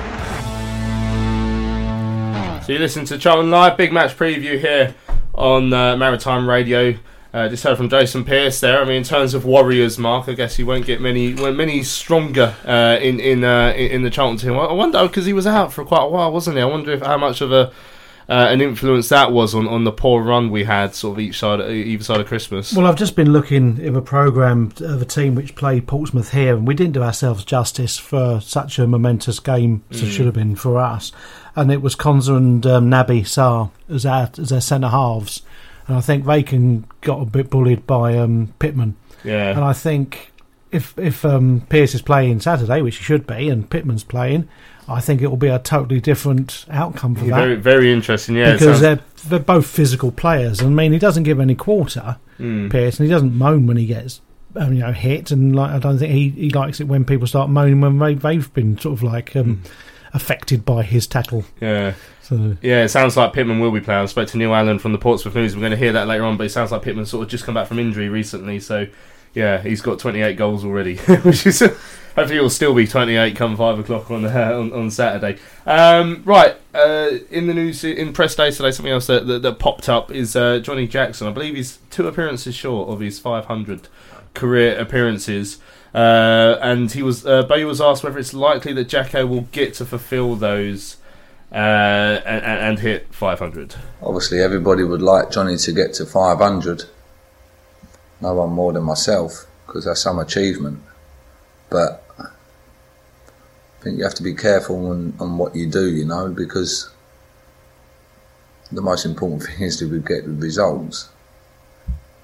So you listen to Charlton Live, big match preview here on uh, Maritime Radio. Uh, just heard from Jason Pearce there. I mean, in terms of Warriors, Mark, I guess he won't get many many stronger uh, in in, uh, in the Charlton team. I wonder, because he was out for quite a while, wasn't he? I wonder if how much of a uh, an influence that was on, on the poor run we had, sort of each side either side of Christmas. Well, I've just been looking in a programme of a team which played Portsmouth here, and we didn't do ourselves justice for such a momentous game as it Mm. should have been for us. And it was Konza and um, Naby Sarr as our, as their centre halves. And I think Vacan got a bit bullied by um, Pittman. Yeah. And I think if if um, Pearce is playing Saturday, which he should be, and Pittman's playing, I think it will be a totally different outcome for Yeah, that. very, very interesting, yeah. it Because sounds- they're, they're both physical players. I mean, he doesn't give any quarter, Mm. Pearce, and he doesn't moan when he gets um, you know, hit. And like, I don't think he, he likes it when people start moaning when they, they've been sort of like um, affected by his tackle. Yeah. So, Yeah, it sounds like Pittman will be playing. I spoke to Neil Allen from the Portsmouth News. We're going to hear that later on, but it sounds like Pittman's sort of just come back from injury recently. So, yeah, he's got twenty-eight goals already, which is hopefully he'll still be twenty-eight come five o'clock on uh, on, on Saturday. Um, right, uh, in the news, in press day today, something else that, that, that popped up is uh, Johnny Jackson. I believe he's two appearances short of his five hundred career appearances. Uh, and he was uh, Bay was asked whether it's likely that Jacko will get to fulfil those uh, and, and hit five hundred. Obviously, everybody would like Johnny to get to five hundred. No one more than myself, because that's some achievement. But I think you have to be careful on, on what you do, you know, because the most important thing is to get the results.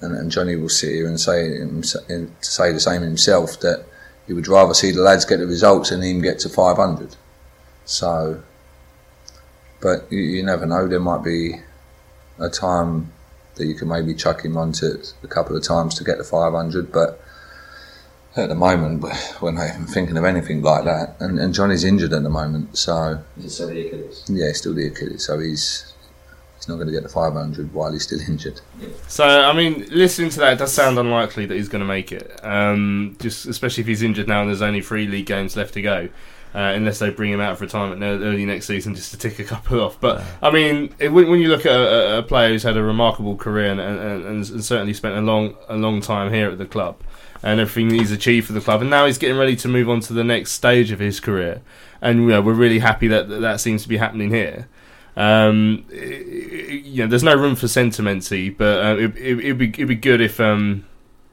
and, and Johnny will sit here and say and say the same himself, that he would rather see the lads get the results than him get to five hundred. So, but you, you never know. There might be a time that you can maybe chuck him onto a couple of times to get to five hundred, but at the moment we're not even thinking of anything like that. And, and Johnny's injured at the moment, so is it still the Achilles? Yeah, still the Achilles. So he's he's not going to get to five hundred while he's still injured. Yeah. So I mean, listening to that, it does sound unlikely that he's going to make it. Um, just especially if he's injured now, and there's only three league games left to go. Uh, unless they bring him out of retirement early next season just to tick a couple off. But, I mean, it, when you look at a, a player who's had a remarkable career and, and, and certainly spent a long a long time here at the club and everything he's achieved for the club, and now he's getting ready to move on to the next stage of his career, and you know, we're really happy that that, that seems to be happening here. Um, it, you know, there's no room for sentimency, but uh, it, it, it'd, be, it'd be good if, um,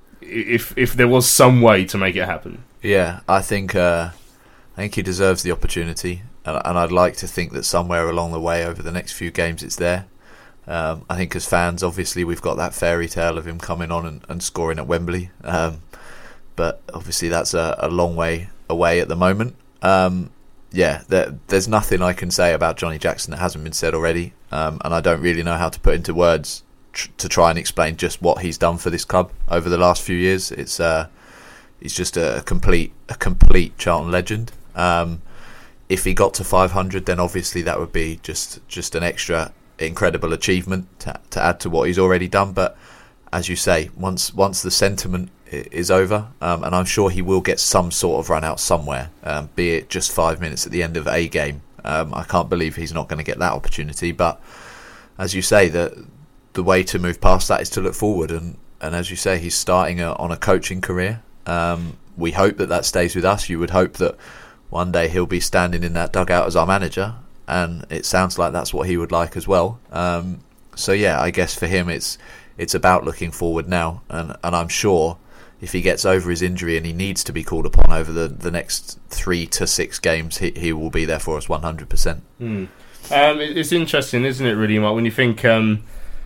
if, if there was some way to make it happen. Yeah, I think... Uh I think he deserves the opportunity, and, and I'd like to think that somewhere along the way over the next few games it's there. Um, I think as fans, obviously, we've got that fairy tale of him coming on and, and scoring at Wembley, um, but obviously that's a, a long way away at the moment. Um, yeah, there, there's nothing I can say about Johnny Jackson that hasn't been said already, um, and I don't really know how to put into words tr- to try and explain just what he's done for this club over the last few years. It's uh, he's just a complete, a complete Charlton legend. Um, if he got to five hundred, then obviously that would be just, just an extra incredible achievement to, to add to what he's already done. But as you say, once once the sentiment is over, um, and I'm sure he will get some sort of run out somewhere, um, be it just five minutes at the end of a game. Um, I can't believe he's not going to get that opportunity. But as you say, the the way to move past that is to look forward. And, and as you say, he's starting a, on a coaching career. Um, we hope that that stays with us. You would hope that one day he'll be standing in that dugout as our manager, and it sounds like that's what he would like as well. Um, so yeah, I guess for him it's it's about looking forward now, and, and I'm sure if he gets over his injury and he needs to be called upon over the, the next three to six games, he, he will be there for us one hundred percent. Mm. Um, it's interesting, isn't it, really, Mark, when you think um,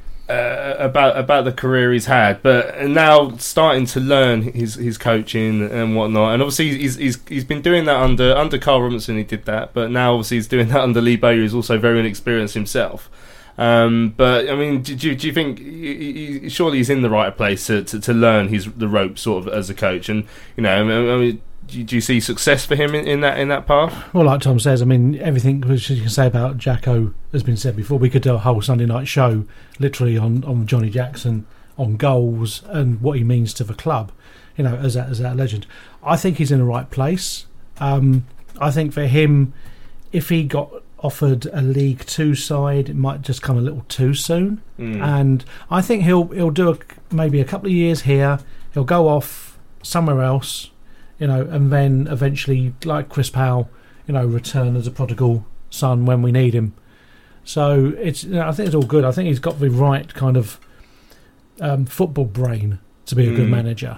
uh, about about the career he's had, but now starting to learn his his coaching and whatnot, and obviously he's he's he's been doing that under under Carl Robinson. He did that, but now obviously he's doing that under Lee Bowyer, who's also very inexperienced himself. Um, but I mean, do, do, do you think he, he, surely he's in the right place to, to, to learn his the ropes sort of as a coach? And you know, I mean, do, do you see success for him in, in that in that path? Well, like Tom says, I mean, everything which you can say about Jacko has been said before. We could do a whole Sunday night show, literally on, on Johnny Jackson, on goals and what he means to the club. You know, as that as that legend. I think he's in the right place. Um, I think for him, if he got offered a League Two side, it might just come a little too soon. Mm. And I think he'll he'll do a, maybe a couple of years here. He'll go off somewhere else, you know, and then eventually, like Chris Powell, you know, return as a prodigal son when we need him. So it's, you know, I think it's all good. I think he's got the right kind of um, football brain to be a mm. good manager.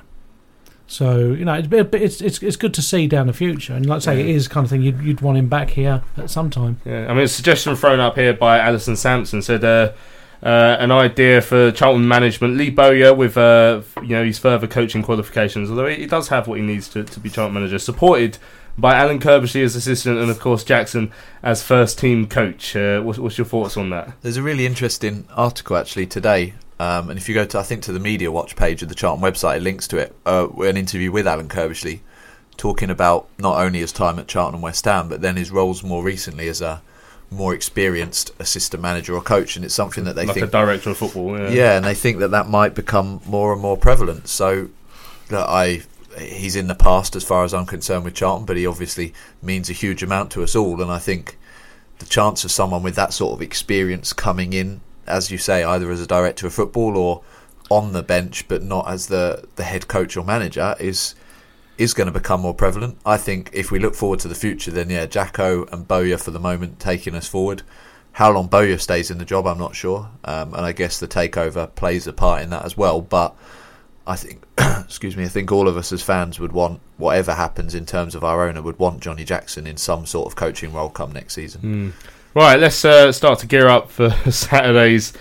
So, you know, it's it's it's good to see down the future, and like I say, yeah. it is kind of thing you'd, you'd want him back here at some time. Yeah, I mean, a suggestion thrown up here by Alison Sampson said uh, uh, an idea for Charlton management: Lee Bowyer with uh, you know his further coaching qualifications, although he does have what he needs to, to be Charlton manager, supported by Alan Kirbishley as assistant, and of course Jackson as first team coach. Uh, what's, what's your thoughts on that? There's a really interesting article actually today. Um, and if you go to, I think, to the Media Watch page of the Charlton website, it links to it, uh, an interview with Alan Kirbishley, talking about not only his time at Charlton and West Ham, but then his roles more recently as a more experienced assistant manager or coach. And it's something that they like think... Like a director of football, yeah. Yeah, and they think that that might become more and more prevalent. So that I... he's in the past as far as I'm concerned with Charlton, but he obviously means a huge amount to us all. And I think the chance of someone with that sort of experience coming in, as you say, either as a director of football or on the bench, but not as the, the head coach or manager, is is going to become more prevalent. I think if we look forward to the future, then yeah, Jacko and Bowyer for the moment taking us forward. How long Bowyer stays in the job, I'm not sure, um, and I guess the takeover plays a part in that as well. But I think, excuse me, I think all of us as fans would want, whatever happens in terms of our owner, would want Johnny Jackson in some sort of coaching role come next season. Mm. Right, let's uh, start to gear up for Saturday's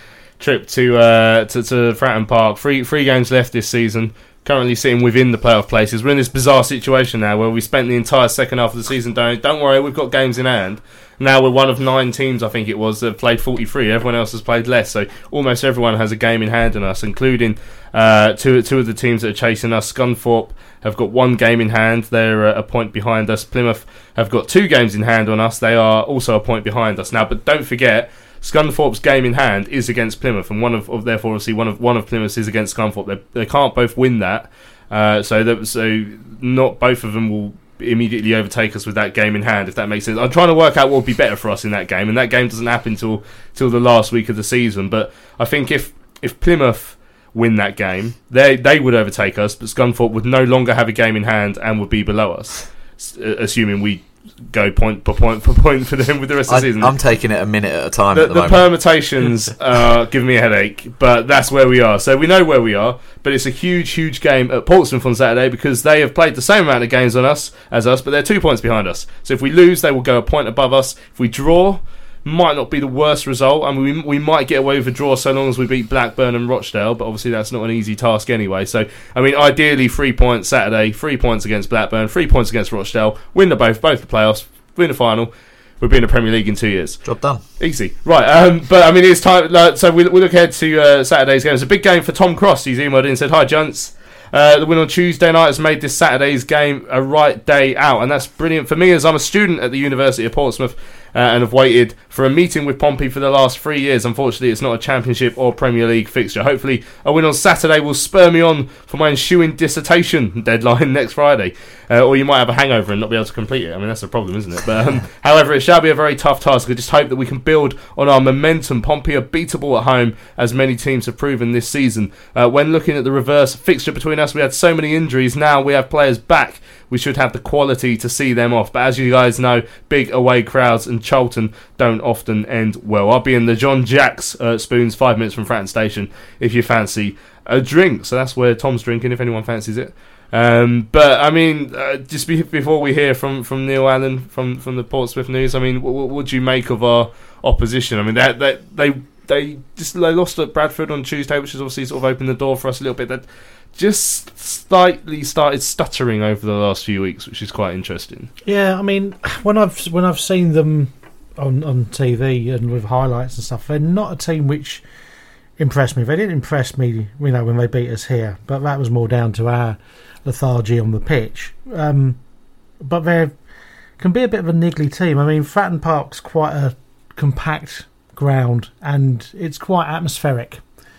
trip to uh, to, to Fratton Park. Three three games left this season. Currently sitting within the playoff places. We're in this bizarre situation now where we spent the entire second half of the season going, don't worry, we've got games in hand. Now we're one of nine teams, I think it was, that have played forty-three. Everyone else has played less. So almost everyone has a game in hand on us, including uh, two, two of the teams that are chasing us. Scunthorpe have got one game in hand. They're uh, a point behind us. Plymouth have got two games in hand on us. They are also a point behind us. Now, but don't forget, Scunthorpe's game in hand is against Plymouth, and one of, of therefore obviously one of one of Plymouth's is against Scunthorpe. They, they can't both win that, uh, so that, so not both of them will immediately overtake us with that game in hand, if that makes sense. I'm trying to work out what would be better for us in that game, and that game doesn't happen till till the last week of the season. But I think if if Plymouth win that game, they they would overtake us, but Scunthorpe would no longer have a game in hand and would be below us, assuming we go point per point per point for them with the rest of the I, season. I'm taking it a minute at a time. The, at the, the moment. permutations uh, give me a headache, but that's where we are. So we know where we are, but it's a huge, huge game at Portsmouth on Saturday because they have played the same amount of games on us as us, but they're two points behind us. So if we lose, they will go a point above us. If we draw, might not be the worst result. I mean, we, we might get away with a draw so long as we beat Blackburn and Rochdale, but obviously that's not an easy task anyway. So, I mean, ideally, three points Saturday, three points against Blackburn, three points against Rochdale, win the both, both the playoffs, win the final. We'll be in the Premier League in two years. Job done. Easy. Right, um, but I mean, it's time. Like, so we, we look ahead to uh, Saturday's game. It's a big game for Tom Cross. He's emailed in and said, "Hi, gents. Uh, the win on Tuesday night has made this Saturday's game a right day out, and that's brilliant for me as I'm a student at the University of Portsmouth uh, and have waited for a meeting with Pompey for the last three years. Unfortunately, it's not a Championship or Premier League fixture. Hopefully, a win on Saturday will spur me on for my ensuing dissertation deadline next Friday. Uh, or you might have a hangover and not be able to complete it. I mean, that's the problem, isn't it? But um, however, it shall be a very tough task. I just hope that we can build on our momentum. Pompey are beatable at home, as many teams have proven this season. Uh, when looking at the reverse fixture between us, we had so many injuries. Now we have players back. We should have the quality to see them off. But as you guys know, big away crowds and Charlton don't often end well. I'll be in the John Jack's uh, Spoons, five minutes from Fratton Station, if you fancy a drink. So that's where Tom's drinking, if anyone fancies it. Um, but I mean, uh, just be, before we hear from, from Neil Allen from, from the Portsmouth News, I mean, what, what would you make of our opposition? I mean, they they they, they just they lost at Bradford on Tuesday, which has obviously sort of opened the door for us a little bit. That just slightly started stuttering over the last few weeks, which is quite interesting. Yeah, I mean, when I've when I've seen them on on T V and with highlights and stuff, they're not a team which impressed me. They didn't impress me, you know, when they beat us here, but that was more down to our lethargy on the pitch. Um, but they can be a bit of a niggly team. I mean, Fratton Park's quite a compact ground and it's quite atmospheric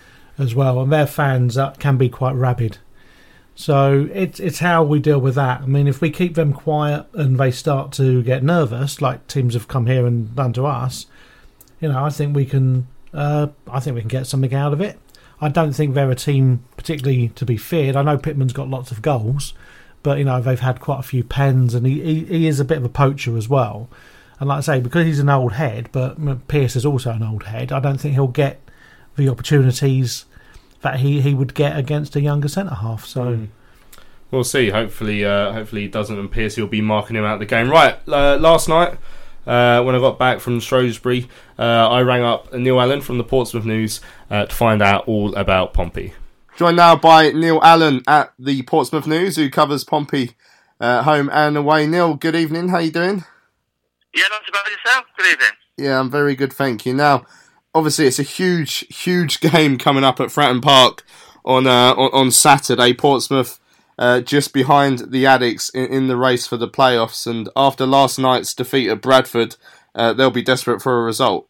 as well, and their fans uh, can be quite rabid. So it's it's how we deal with that. I mean, if we keep them quiet and they start to get nervous, like teams have come here and done to us, you know, I think we can. Uh, I think we can get something out of it. I don't think they're a team particularly to be feared. I know Pittman's got lots of goals, but you know they've had quite a few pens, and he, he, he is a bit of a poacher as well. And like I say, because he's an old head, but Pearce is also an old head, I don't think he'll get the opportunities that he, he would get against a younger centre half. So mm. we'll see. Hopefully, uh, hopefully he doesn't, and Pearce will be marking him out of the game. Right, uh, last night. Uh, when I got back from Shrewsbury, uh, I rang up Neil Allen from the Portsmouth News uh, to find out all about Pompey. Joined now by Neil Allen at the Portsmouth News, who covers Pompey uh, home and away. Neil, good evening. How are you doing? Yeah, not too bad yourself. Good evening. Yeah, I'm very good, thank you. Now, obviously, it's a huge, huge game coming up at Fratton Park on uh, on, on Saturday. Portsmouth Uh, just behind the Addicts in, in the race for the playoffs, and after last night's defeat at Bradford, uh, they'll be desperate for a result.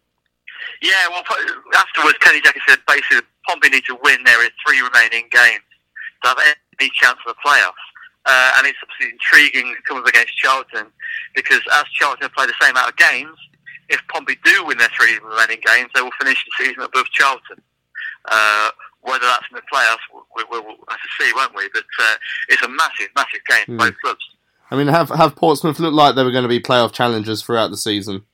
Yeah, well, afterwards, Kenny Jackson said basically Pompey need to win their three remaining games to have any chance for the playoffs. Uh, and it's obviously intriguing to come up against Charlton, because as Charlton have played the same amount of games, if Pompey do win their three remaining games, they will finish the season above Charlton. Uh, Whether that's in the playoffs, we, we, we'll have to see, won't we? But uh, it's a massive, massive game for mm. both clubs. I mean, have have Portsmouth looked like they were going to be playoff challengers throughout the season?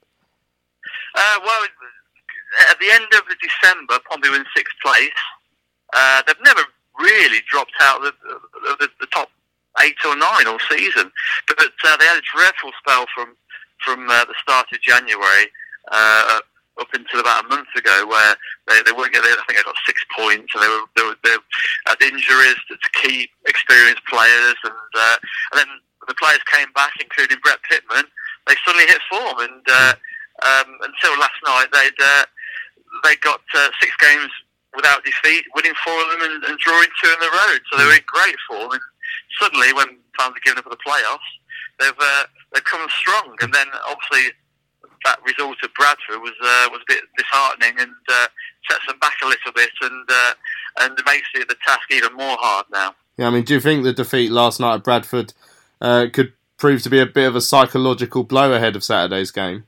Uh, well, at the end of December, Pompey were in sixth place. Uh, they've never really dropped out of the, the, the, the top eight or nine all season. But uh, they had a dreadful spell from from uh, the start of January. Uh, up until about a month ago, where they, they weren't getting. I think they got six points, and they were they were, they had injuries to, to key experienced players, and uh, and then the players came back, including Brett Pitman. They suddenly hit form, and uh, um, until last night, they'd uh, they got uh, six games without defeat, winning four of them and, and drawing two on the road. So they were in great form, and suddenly, when fans are giving up for the playoffs, they've uh, they've come strong, and then obviously that result at Bradford was uh, was a bit disheartening and uh, sets them back a little bit, and uh, and makes it the task even more hard now. Yeah, I mean, do you think the defeat last night at Bradford uh, could prove to be a bit of a psychological blow ahead of Saturday's game?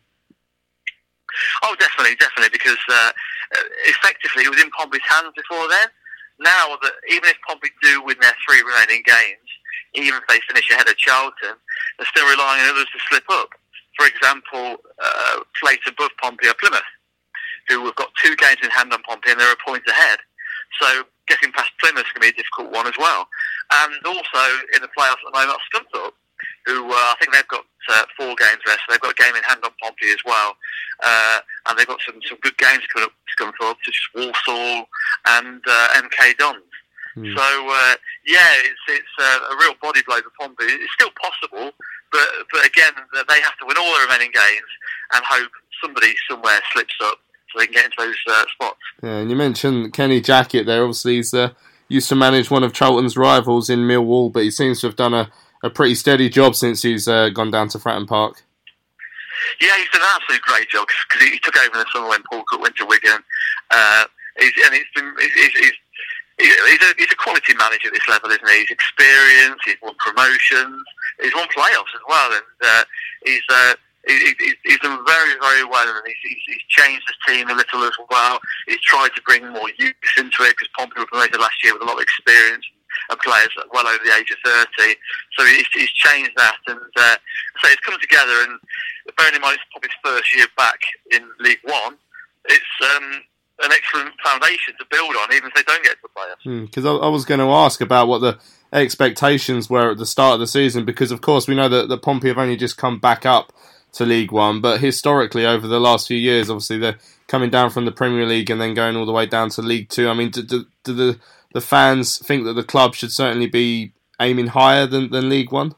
Oh, definitely, definitely, because uh, effectively it was in Pompey's hands before then. Now that even if Pompey do win their three remaining games, even if they finish ahead of Charlton, they're still relying on others to slip up. For example, uh, place above Pompey are Plymouth, who have got two games in hand on Pompey and they're a point ahead. So getting past Plymouth is going to be a difficult one as well. And also in the playoffs at the moment are Scunthorpe, who uh, I think they've got uh, four games left, so they've got a game in hand on Pompey as well. Uh, and they've got some, some good games coming up to Scunthorpe, such as Walsall and uh, M K Dons. Mm. So, uh, yeah, it's it's uh, a real body blow for Pompey. It's still possible, but but again, they have to win all the remaining games and hope somebody somewhere slips up so they can get into those uh, spots. Yeah, and you mentioned Kenny Jackett there. Obviously, he's uh, used to manage one of Charlton's rivals in Millwall, but he seems to have done a, a pretty steady job since he's uh, gone down to Fratton Park. Yeah, he's done an absolute great job because he took over in the summer when Paul Cook went to Wigan. Uh, he's, and it's been he's, he's He's a, he's a quality manager at this level, isn't he? He's experienced, he's won promotions, he's won playoffs as well, and uh, he's, uh, he, he's he's done very, very well, and he's, he's, he's changed the team a little as well. He's tried to bring more youth into it, because Pompey were promoted last year with a lot of experience and players well over the age of thirty, so he's, he's changed that, and uh, so it's come together, and bearing in mind it's Pompey's first year back in League One, it's... Um, an excellent foundation to build on, even if they don't get to the playoffs. Because mm, I, I was going to ask about what the expectations were at the start of the season, because of course we know that the Pompey have only just come back up to League One, but historically over the last few years, obviously they're coming down from the Premier League and then going all the way down to League Two. I mean, do, do, do the the fans think that the club should certainly be aiming higher than, than League One?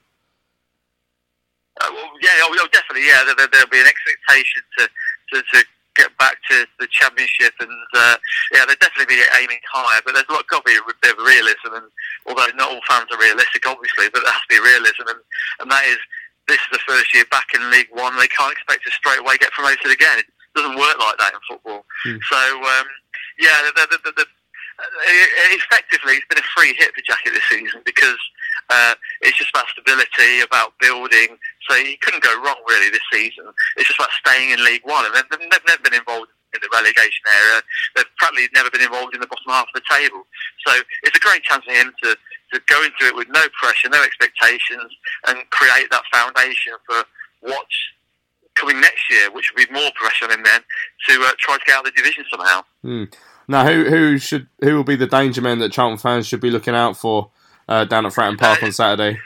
Uh, well, yeah, oh, definitely. Yeah, there, there'll be an expectation to to. to get back to the Championship, and uh, yeah, they'll definitely be aiming higher, but there's got to be a bit of realism, and although not all fans are realistic, obviously, but there has to be realism, and, and that is, this is the first year back in League One. They can't expect to straight away get promoted again. It doesn't work like that in football. Mm. So, um, yeah, the, the, the, the, effectively, it's been a free hit for Jackett this season, because uh, it's just about stability, about building. So he couldn't go wrong really this season. It's just about staying in League One, and they've, they've never been involved in the relegation area. They've probably never been involved in the bottom half of the table. So it's a great chance for him to, to go into it with no pressure, no expectations, and create that foundation for what's coming next year, which will be more pressure on him then to uh, try to get out of the division somehow. Mm. Now, who who should who will be the danger men that Charlton fans should be looking out for uh, down at Fratton Park uh, on Saturday?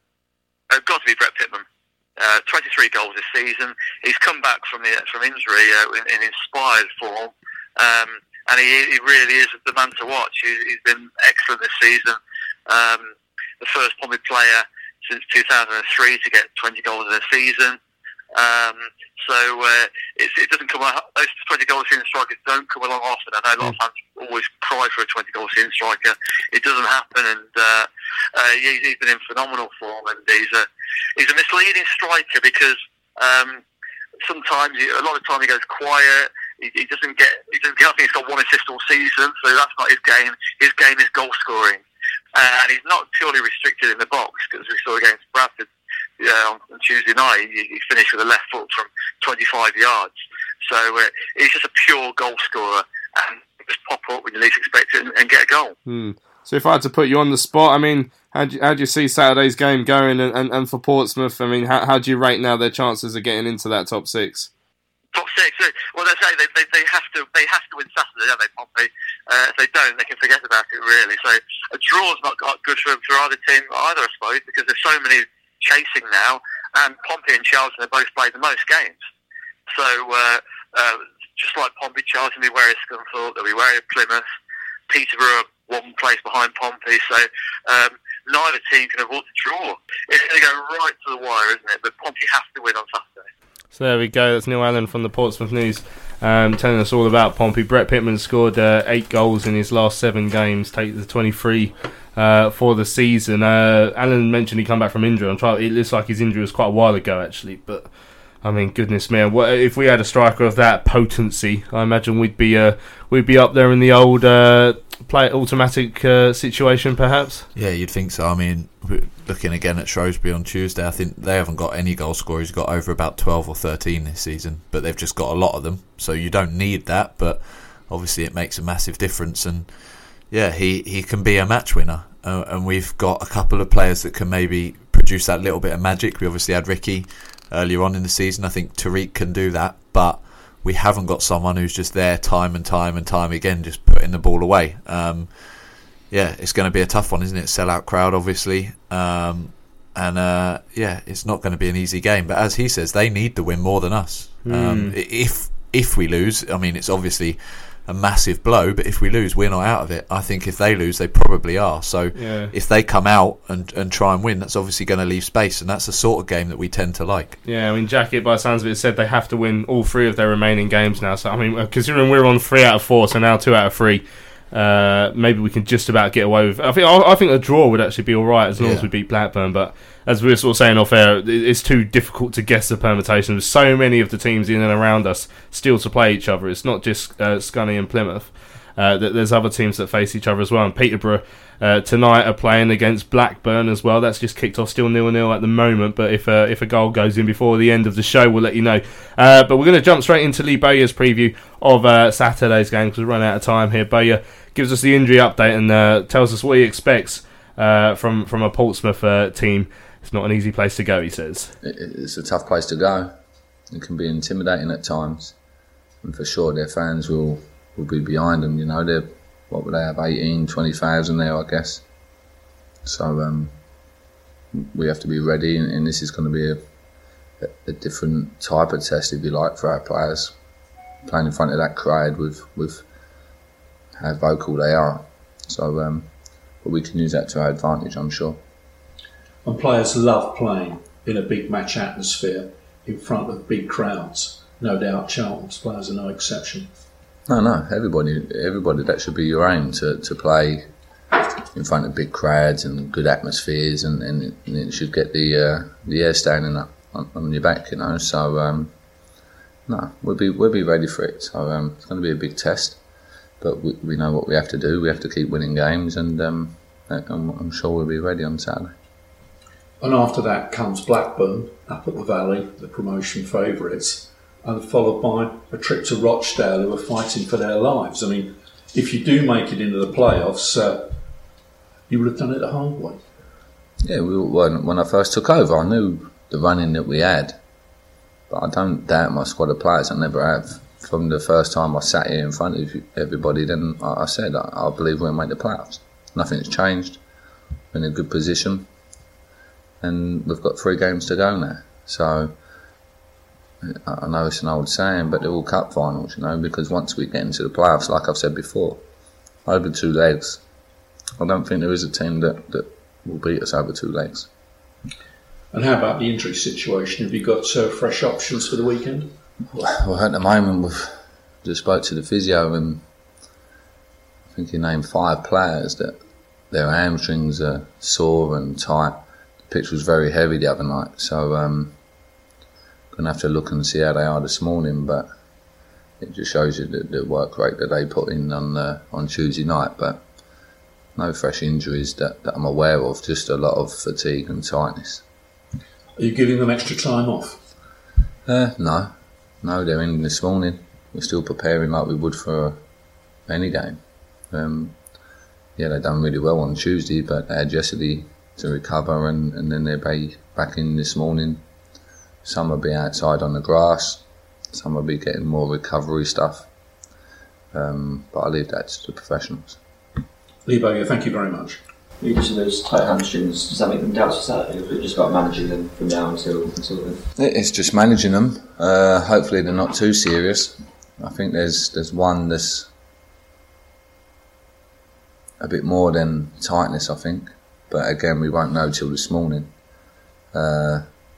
Uh, got to be Brett Pitman. Uh, twenty-three goals this season. He's come back from the from injury uh, in, in inspired form, um, and he, he really is the man to watch. He, he's been excellent this season. Um, the first Pompey player since two thousand three to get twenty goals in a season. Um, so uh, it's, it doesn't come. Those twenty goal season strikers don't come along often. I know a lot of fans always cry for a twenty goal season striker. It doesn't happen, and uh, uh, he's, he's been in phenomenal form. And he's a he's a misleading striker, because um, sometimes he, a lot of the time he goes quiet. He, he doesn't get. He doesn't get. I think he's got one assist all season, so that's not his game. His game is goal scoring, uh, and he's not purely restricted in the box, because we saw against Bradford. Yeah, on Tuesday night, he, he finished with a left foot from twenty-five yards. So uh, he's just a pure goal scorer, and just pop up when you least expect it and, and get a goal. Hmm. So if I had to put you on the spot, I mean, how do you, how do you see Saturday's game going? And, and, and for Portsmouth, I mean, how, how do you rate now their chances of getting into that top six? Top six. Well, they say they, they, they have to they have to win Saturday, don't they, Pompey? Uh, if they don't, they can forget about it really. So a draw's not got good for, for either team either, I suppose, because there's so many chasing now, and Pompey and Charlton have both played the most games. So uh, uh, just like Pompey, Charlton will be wary of Scunthorpe, they'll be wary of Plymouth, Peterborough one place behind Pompey, so um, neither team can afford to draw. It's going to go right to the wire, isn't it? But Pompey have to win on Saturday. So there we go, that's Neil Allen from the Portsmouth News, um, telling us all about Pompey. Brett Pitman scored uh, eight goals in his last seven games, take the twenty-three uh, for the season. Uh, Allen mentioned he come back from injury. I'm trying, it looks like his injury was quite a while ago actually, but I mean, goodness me, if we had a striker of that potency, I imagine we'd be uh, we'd be up there in the old uh, play automatic uh, situation, perhaps. Yeah, you'd think so. I mean, looking again at Shrewsbury on Tuesday, I think they haven't got any goal scorers. Got over about twelve or thirteen this season, but they've just got a lot of them. So you don't need that, but obviously it makes a massive difference. And yeah, he, he can be a match winner. Uh, and we've got a couple of players that can maybe produce that little bit of magic. We obviously had Ricky earlier on in the season. I think Tariq can do that, but we haven't got someone who's just there time and time and time again, just putting the ball away. Um, yeah, it's going to be a tough one, isn't it? Sellout crowd, obviously. Um, and uh, yeah, it's not going to be an easy game. But as he says, they need the win more than us. Mm. Um, if if we lose, I mean, it's obviously a massive blow, but if we lose, we're not out of it. I think if they lose, they probably are. So yeah. If they come out and, and try and win, that's obviously going to leave space, and that's the sort of game that we tend to like. Yeah, I mean, Jacket, by the sounds of it, said they have to win all three of their remaining games now. So, I mean, considering we're on three out of four, so now two out of three, uh, maybe we can just about get away with. I think I think a draw would actually be all right as long yeah. as we beat Blackburn. But as we were sort of saying off air, it's too difficult to guess the permutation. There's so many of the teams in and around us still to play each other. It's not just uh, Scunny and Plymouth. Uh, there's other teams that face each other as well. And Peterborough uh, tonight are playing against Blackburn as well. That's just kicked off, still nil nil at the moment. But if uh, if a goal goes in before the end of the show, we'll let you know. Uh, but we're going to jump straight into Lee Bowyer's preview of uh, Saturday's game because we're running out of time here. Bowyer gives us the injury update and uh, tells us what he expects uh, from from a Portsmouth uh, team. It's not an easy place to go, he says. It's a tough place to go. It can be intimidating at times, and for sure their fans will. will be behind them, you know. They're, what would they have, eighteen, twenty thousand there, I guess. So um, we have to be ready, and, and this is going to be a, a different type of test, if you like, for our players. Playing in front of that crowd with, with how vocal they are. So um, but we can use that to our advantage, I'm sure. And players love playing in a big match atmosphere in front of big crowds. No doubt Charlton's players are no exception. No, no, everybody, everybody. That should be your aim, to, to play in front of big crowds and good atmospheres, and, and, it, and it should get the uh, the air standing up on, on your back, you know. So um, no, we'll be we'll be ready for it. So um, it's going to be a big test, but we, we know what we have to do. We have to keep winning games, and um, I'm, I'm sure we'll be ready on Saturday. And after that comes Blackburn up at the Valley, the promotion favourites. And followed by a trip to Rochdale, who are fighting for their lives. I mean, if you do make it into the playoffs, uh, you would have done it the hard way. Yeah, we, when, when I first took over, I knew the running that we had, but I don't doubt my squad of players. I never have. From the first time I sat here in front of everybody, then I, I said I, I believe we'll make the playoffs. Nothing's changed. We're in a good position, and we've got three games to go now. So. I know it's an old saying, but they're all cup finals, you know, because once we get into the playoffs, like I've said before, over two legs, I don't think there is a team that, that will beat us over two legs. And how about the injury situation? Have you got uh, fresh options for the weekend? Well, at the moment, we've just spoke to the physio, and I think he named five players that their hamstrings are sore and tight. The pitch was very heavy the other night, so... Um, Going to have to look and see how they are this morning, but it just shows you the, the work rate that they put in on uh, on Tuesday night. But no fresh injuries that, that I'm aware of, just a lot of fatigue and tightness. Are you giving them extra time off? Uh, no, no, they're in this morning. We're still preparing like we would for any game. Um, yeah, they done really well on Tuesday, but they had yesterday to recover, and, and then they're back in this morning. Some will be outside on the grass, some will be getting more recovery stuff, um, but I leave that to the professionals. Lee Bowyer, thank you very much. You mentioned those tight hamstrings. Does that make them doubts for Saturday, or is it just about managing them from now until until then? It's just managing them. Uh, hopefully they're not too serious. I think there's there's one that's a bit more than tightness, I think. But again, we won't know till this morning. Uh,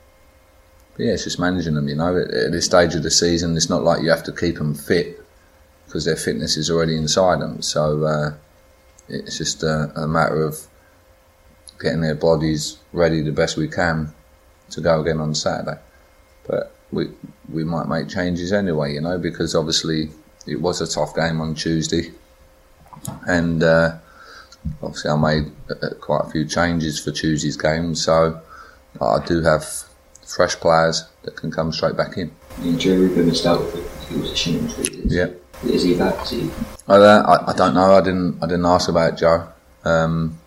but yeah, it's just managing them, you know. At, at this stage of the season, it's not like you have to keep them fit because their fitness is already inside them. So uh, it's just a, a matter of getting their bodies ready the best we can to go again on Saturday. But we we might make changes anyway, you know, because obviously it was a tough game on Tuesday, and uh, obviously I made uh, quite a few changes for Tuesday's game, so I do have fresh players that can come straight back in. And Jerry been missed out with he was a shin injury. Yeah. Is he back? Is he? I, I, I don't know. I didn't. I didn't ask about Joe. Um,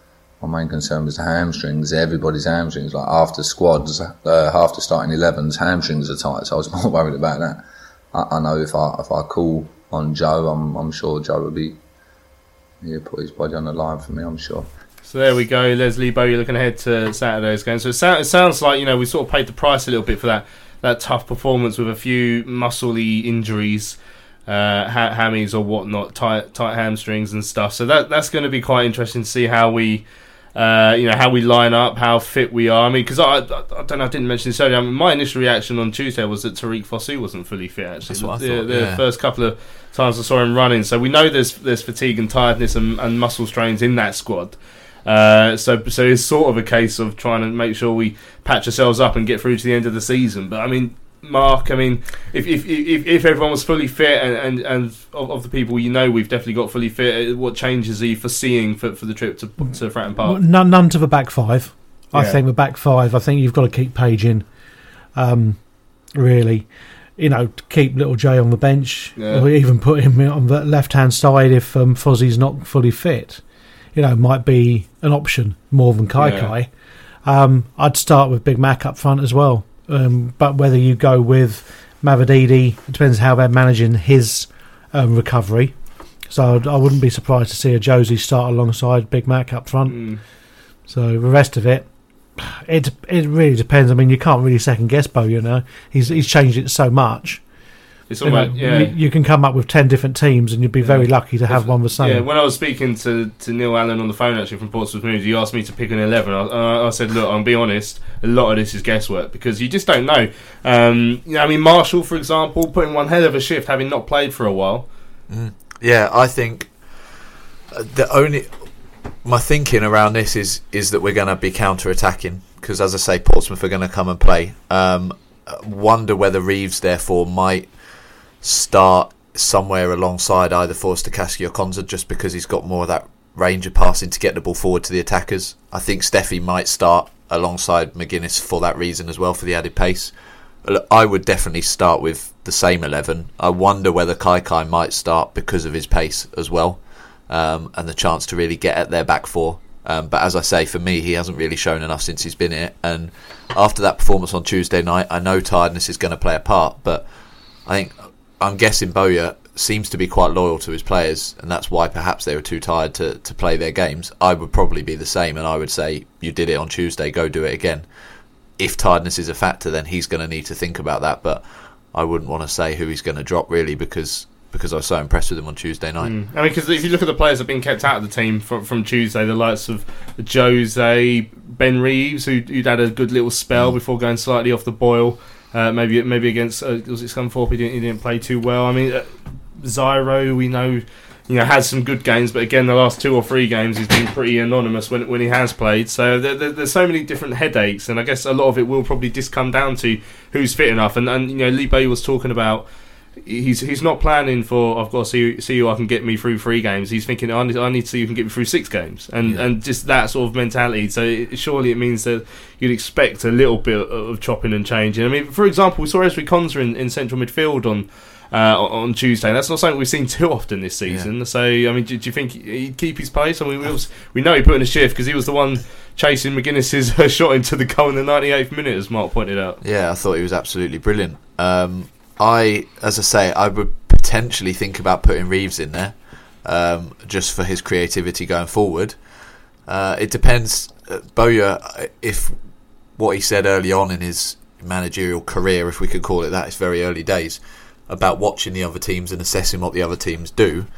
my main concern was the hamstrings. Everybody's hamstrings, like after squads, uh, after starting elevens, hamstrings are tight. So I was more worried about that. I, I know if I if I call on Joe, I'm I'm sure Joe will be. He'll put his body on the line for me. I'm sure. So there we go, Leslie Bowyer looking ahead to Saturday's game. So it, sound, it sounds like, you know, we sort of paid the price a little bit for that that tough performance with a few muscly injuries. Uh, ha- hammies or whatnot, tight tight hamstrings and stuff. So that that's going to be quite interesting to see how we, uh, you know, how we line up, how fit we are. I mean, because I, I, I don't know, I didn't mention this earlier. I mean, my initial reaction on Tuesday was that Tariq Fosu wasn't fully fit. Actually, That's what I the, thought, the yeah. first couple of times I saw him running. So we know there's there's fatigue and tiredness and, and muscle strains in that squad. Uh, so so it's sort of a case of trying to make sure we patch ourselves up and get through to the end of the season. But I mean, Mark, I mean, if if if, if everyone was fully fit and, and, and of, of the people you know we've definitely got fully fit, what changes are you foreseeing for, for the trip to to Fratton Park? None, none to the back five. I Yeah. think the back five, I think you've got to keep Page in, um, really. You know, to keep Little J on the bench, Yeah. or even put him on the left-hand side if um, Fozzie's not fully fit. You know, might be an option more than Kai Yeah. Kai. Um, I'd start with Big Mac up front as well. Um, but whether you go with Mavididi, it depends how they're managing his um, recovery. So I'd, I wouldn't be surprised to see a Josie start alongside Big Mac up front. Mm. So the rest of it, it it really depends. I mean, you can't really second guess Bo. You know, he's he's changed it so much. It's You know, almost, yeah. you, you can come up with ten different teams, and you'd be very lucky to have one the same. Yeah, when I was speaking to, to Neil Allen on the phone actually from Portsmouth News, he asked me to pick an eleven. I, I, I said, look, I'll be honest, a lot of this is guesswork because you just don't know. Um, you know, I mean, Marshall, for example, put in one hell of a shift, having not played for a while. Mm. Yeah, I think the only my thinking around this is is that we're going to be counter attacking because, as I say, Portsmouth are going to come and play. Um, wonder whether Reeves therefore might start somewhere alongside either Forster, Kasky or Konza just because he's got more of that range of passing to get the ball forward to the attackers. I think Steffi might start alongside McGuinness for that reason as well, for the added pace. Look, I would definitely start with the same eleven. I wonder whether Kai Kai might start because of his pace as well, um, and the chance to really get at their back four. Um, but as I say, for me, he hasn't really shown enough since he's been here. And after that performance on Tuesday night, I know tiredness is going to play a part, but I think I'm guessing Bowyer seems to be quite loyal to his players, and that's why perhaps they were too tired to, to play their games. I would probably be the same, and I would say, you did it on Tuesday, go do it again. If tiredness is a factor, then he's going to need to think about that, but I wouldn't want to say who he's going to drop, really, because because I was so impressed with him on Tuesday night. Mm. I mean, because if you look at the players that have been kept out of the team from, from Tuesday, the likes of Jose, Ben Reeves, who, who'd had a good little spell mm. before going slightly off the boil, Uh, maybe maybe against uh, was it Scunthorpe? He didn't he didn't play too well. I mean, uh, Zyro, we know, you know, has some good games, but again, the last two or three games he's been pretty anonymous when when he has played. So there, there, there's so many different headaches, and I guess a lot of it will probably just come down to who's fit enough. And, and you know, Lee Bay was talking about he's he's not planning for I've got to see see who I can get me through three games. He's thinking I need, I need to see who can get me through six games, and yeah. and just that sort of mentality. So it, surely it means that you'd expect a little bit of chopping and changing. I mean, for example, we saw Esri Konza in, in central midfield on uh, on Tuesday. That's not something we've seen too often this season. Yeah. So I mean, do, do you think he'd keep his place? I mean, we, was, we know he put in a shift because he was the one chasing McGuinness's shot into the goal in the ninety-eighth minute, as Mark pointed out. Yeah, I thought he was absolutely brilliant. Um, I, as I say, I would potentially think about putting Reeves in there, um, just for his creativity going forward. Uh, it depends, uh, Bowyer, if what he said early on in his managerial career, if we could call it that, it's very early days, about watching the other teams and assessing what the other teams do,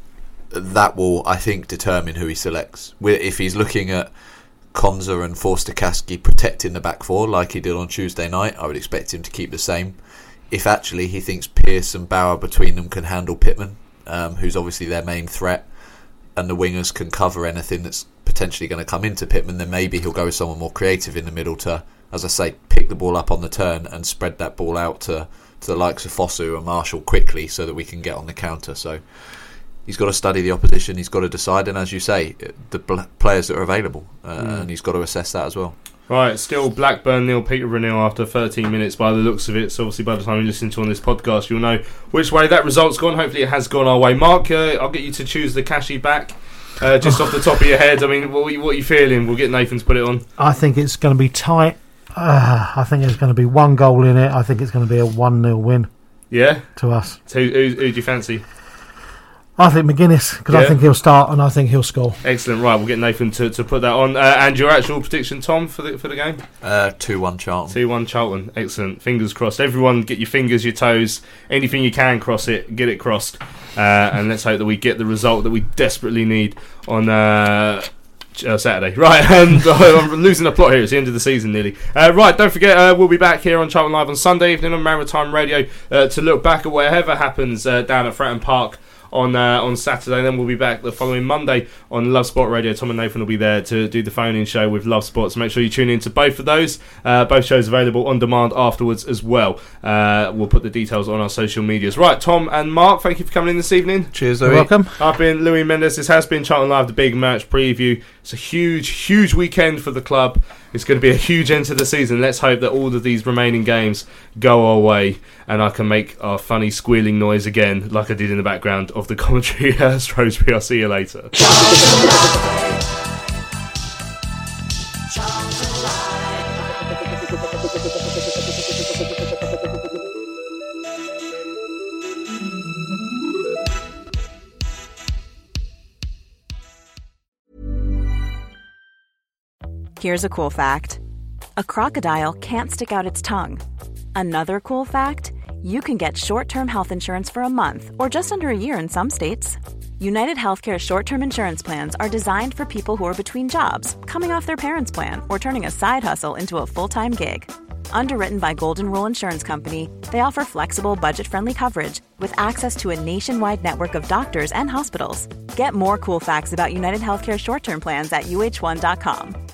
that will, I think, determine who he selects. If he's looking at Konza and Forster-Caskey protecting the back four like he did on Tuesday night, I would expect him to keep the same. If actually he thinks Pearce and Bauer between them can handle Pittman, um, who's obviously their main threat, and the wingers can cover anything that's potentially going to come into Pittman, then maybe he'll go with someone more creative in the middle to, as I say, pick the ball up on the turn and spread that ball out to, to the likes of Fosu and Marshall quickly so that we can get on the counter. So he's got to study the opposition, he's got to decide, and as you say, the bl- players that are available, uh, mm. and he's got to assess that as well. Right, still Blackburn nil, Peterborough nil after thirteen minutes by the looks of it. So obviously by the time you listen to on this podcast, you'll know which way that result's gone. Hopefully it has gone our way. Mark, uh, I'll get you to choose the Cashy back. Uh, just off the top of your head, I mean, what, what are you feeling? We'll get Nathan to put it on. I think it's going to be tight. Uh, I think there's going to be one goal in it. I think it's going to be a one nil win. Yeah? To us. So who, who, who do you fancy? I think McGuinness, because yeah. I think he'll start and I think he'll score. Excellent. Right, we'll get Nathan to, to put that on. Uh, and your actual prediction, Tom, for the for the game? Uh, two one Charlton. two one Charlton. Excellent. Fingers crossed. Everyone get your fingers, your toes, anything you can, cross it, get it crossed. Uh, and let's hope that we get the result that we desperately need on uh, uh, Saturday. Right, and I'm losing the plot here. It's the end of the season nearly. Uh, right, don't forget, uh, we'll be back here on Charlton Live on Sunday evening on Maritime Radio uh, to look back at whatever happens uh, down at Fratton Park on uh, on Saturday. Then we'll be back the following Monday on Love Sport Radio. Tom and Nathan will be there to do the phone-in show with Love Sport, so make sure you tune in to both of those. Uh, both shows available on demand afterwards as well. Uh, we'll put the details on our social medias. Right, Tom and Mark, thank you for coming in this evening. Cheers, Louis. You're welcome. I've been Louis Mendes. This has been Charlton Live, the big match preview. It's a huge, huge weekend for the club. It's going to be a huge end to the season. Let's hope that all of these remaining games go our way and I can make our funny squealing noise again like I did in the background of the commentary. Shrewsbury, I'll see you later. Here's a cool fact. A crocodile can't stick out its tongue. Another cool fact, you can get short-term health insurance for a month or just under a year in some states. United Healthcare short-term insurance plans are designed for people who are between jobs, coming off their parents' plan, or turning a side hustle into a full-time gig. Underwritten by Golden Rule Insurance Company, they offer flexible, budget-friendly coverage with access to a nationwide network of doctors and hospitals. Get more cool facts about United Healthcare short-term plans at U H one dot com.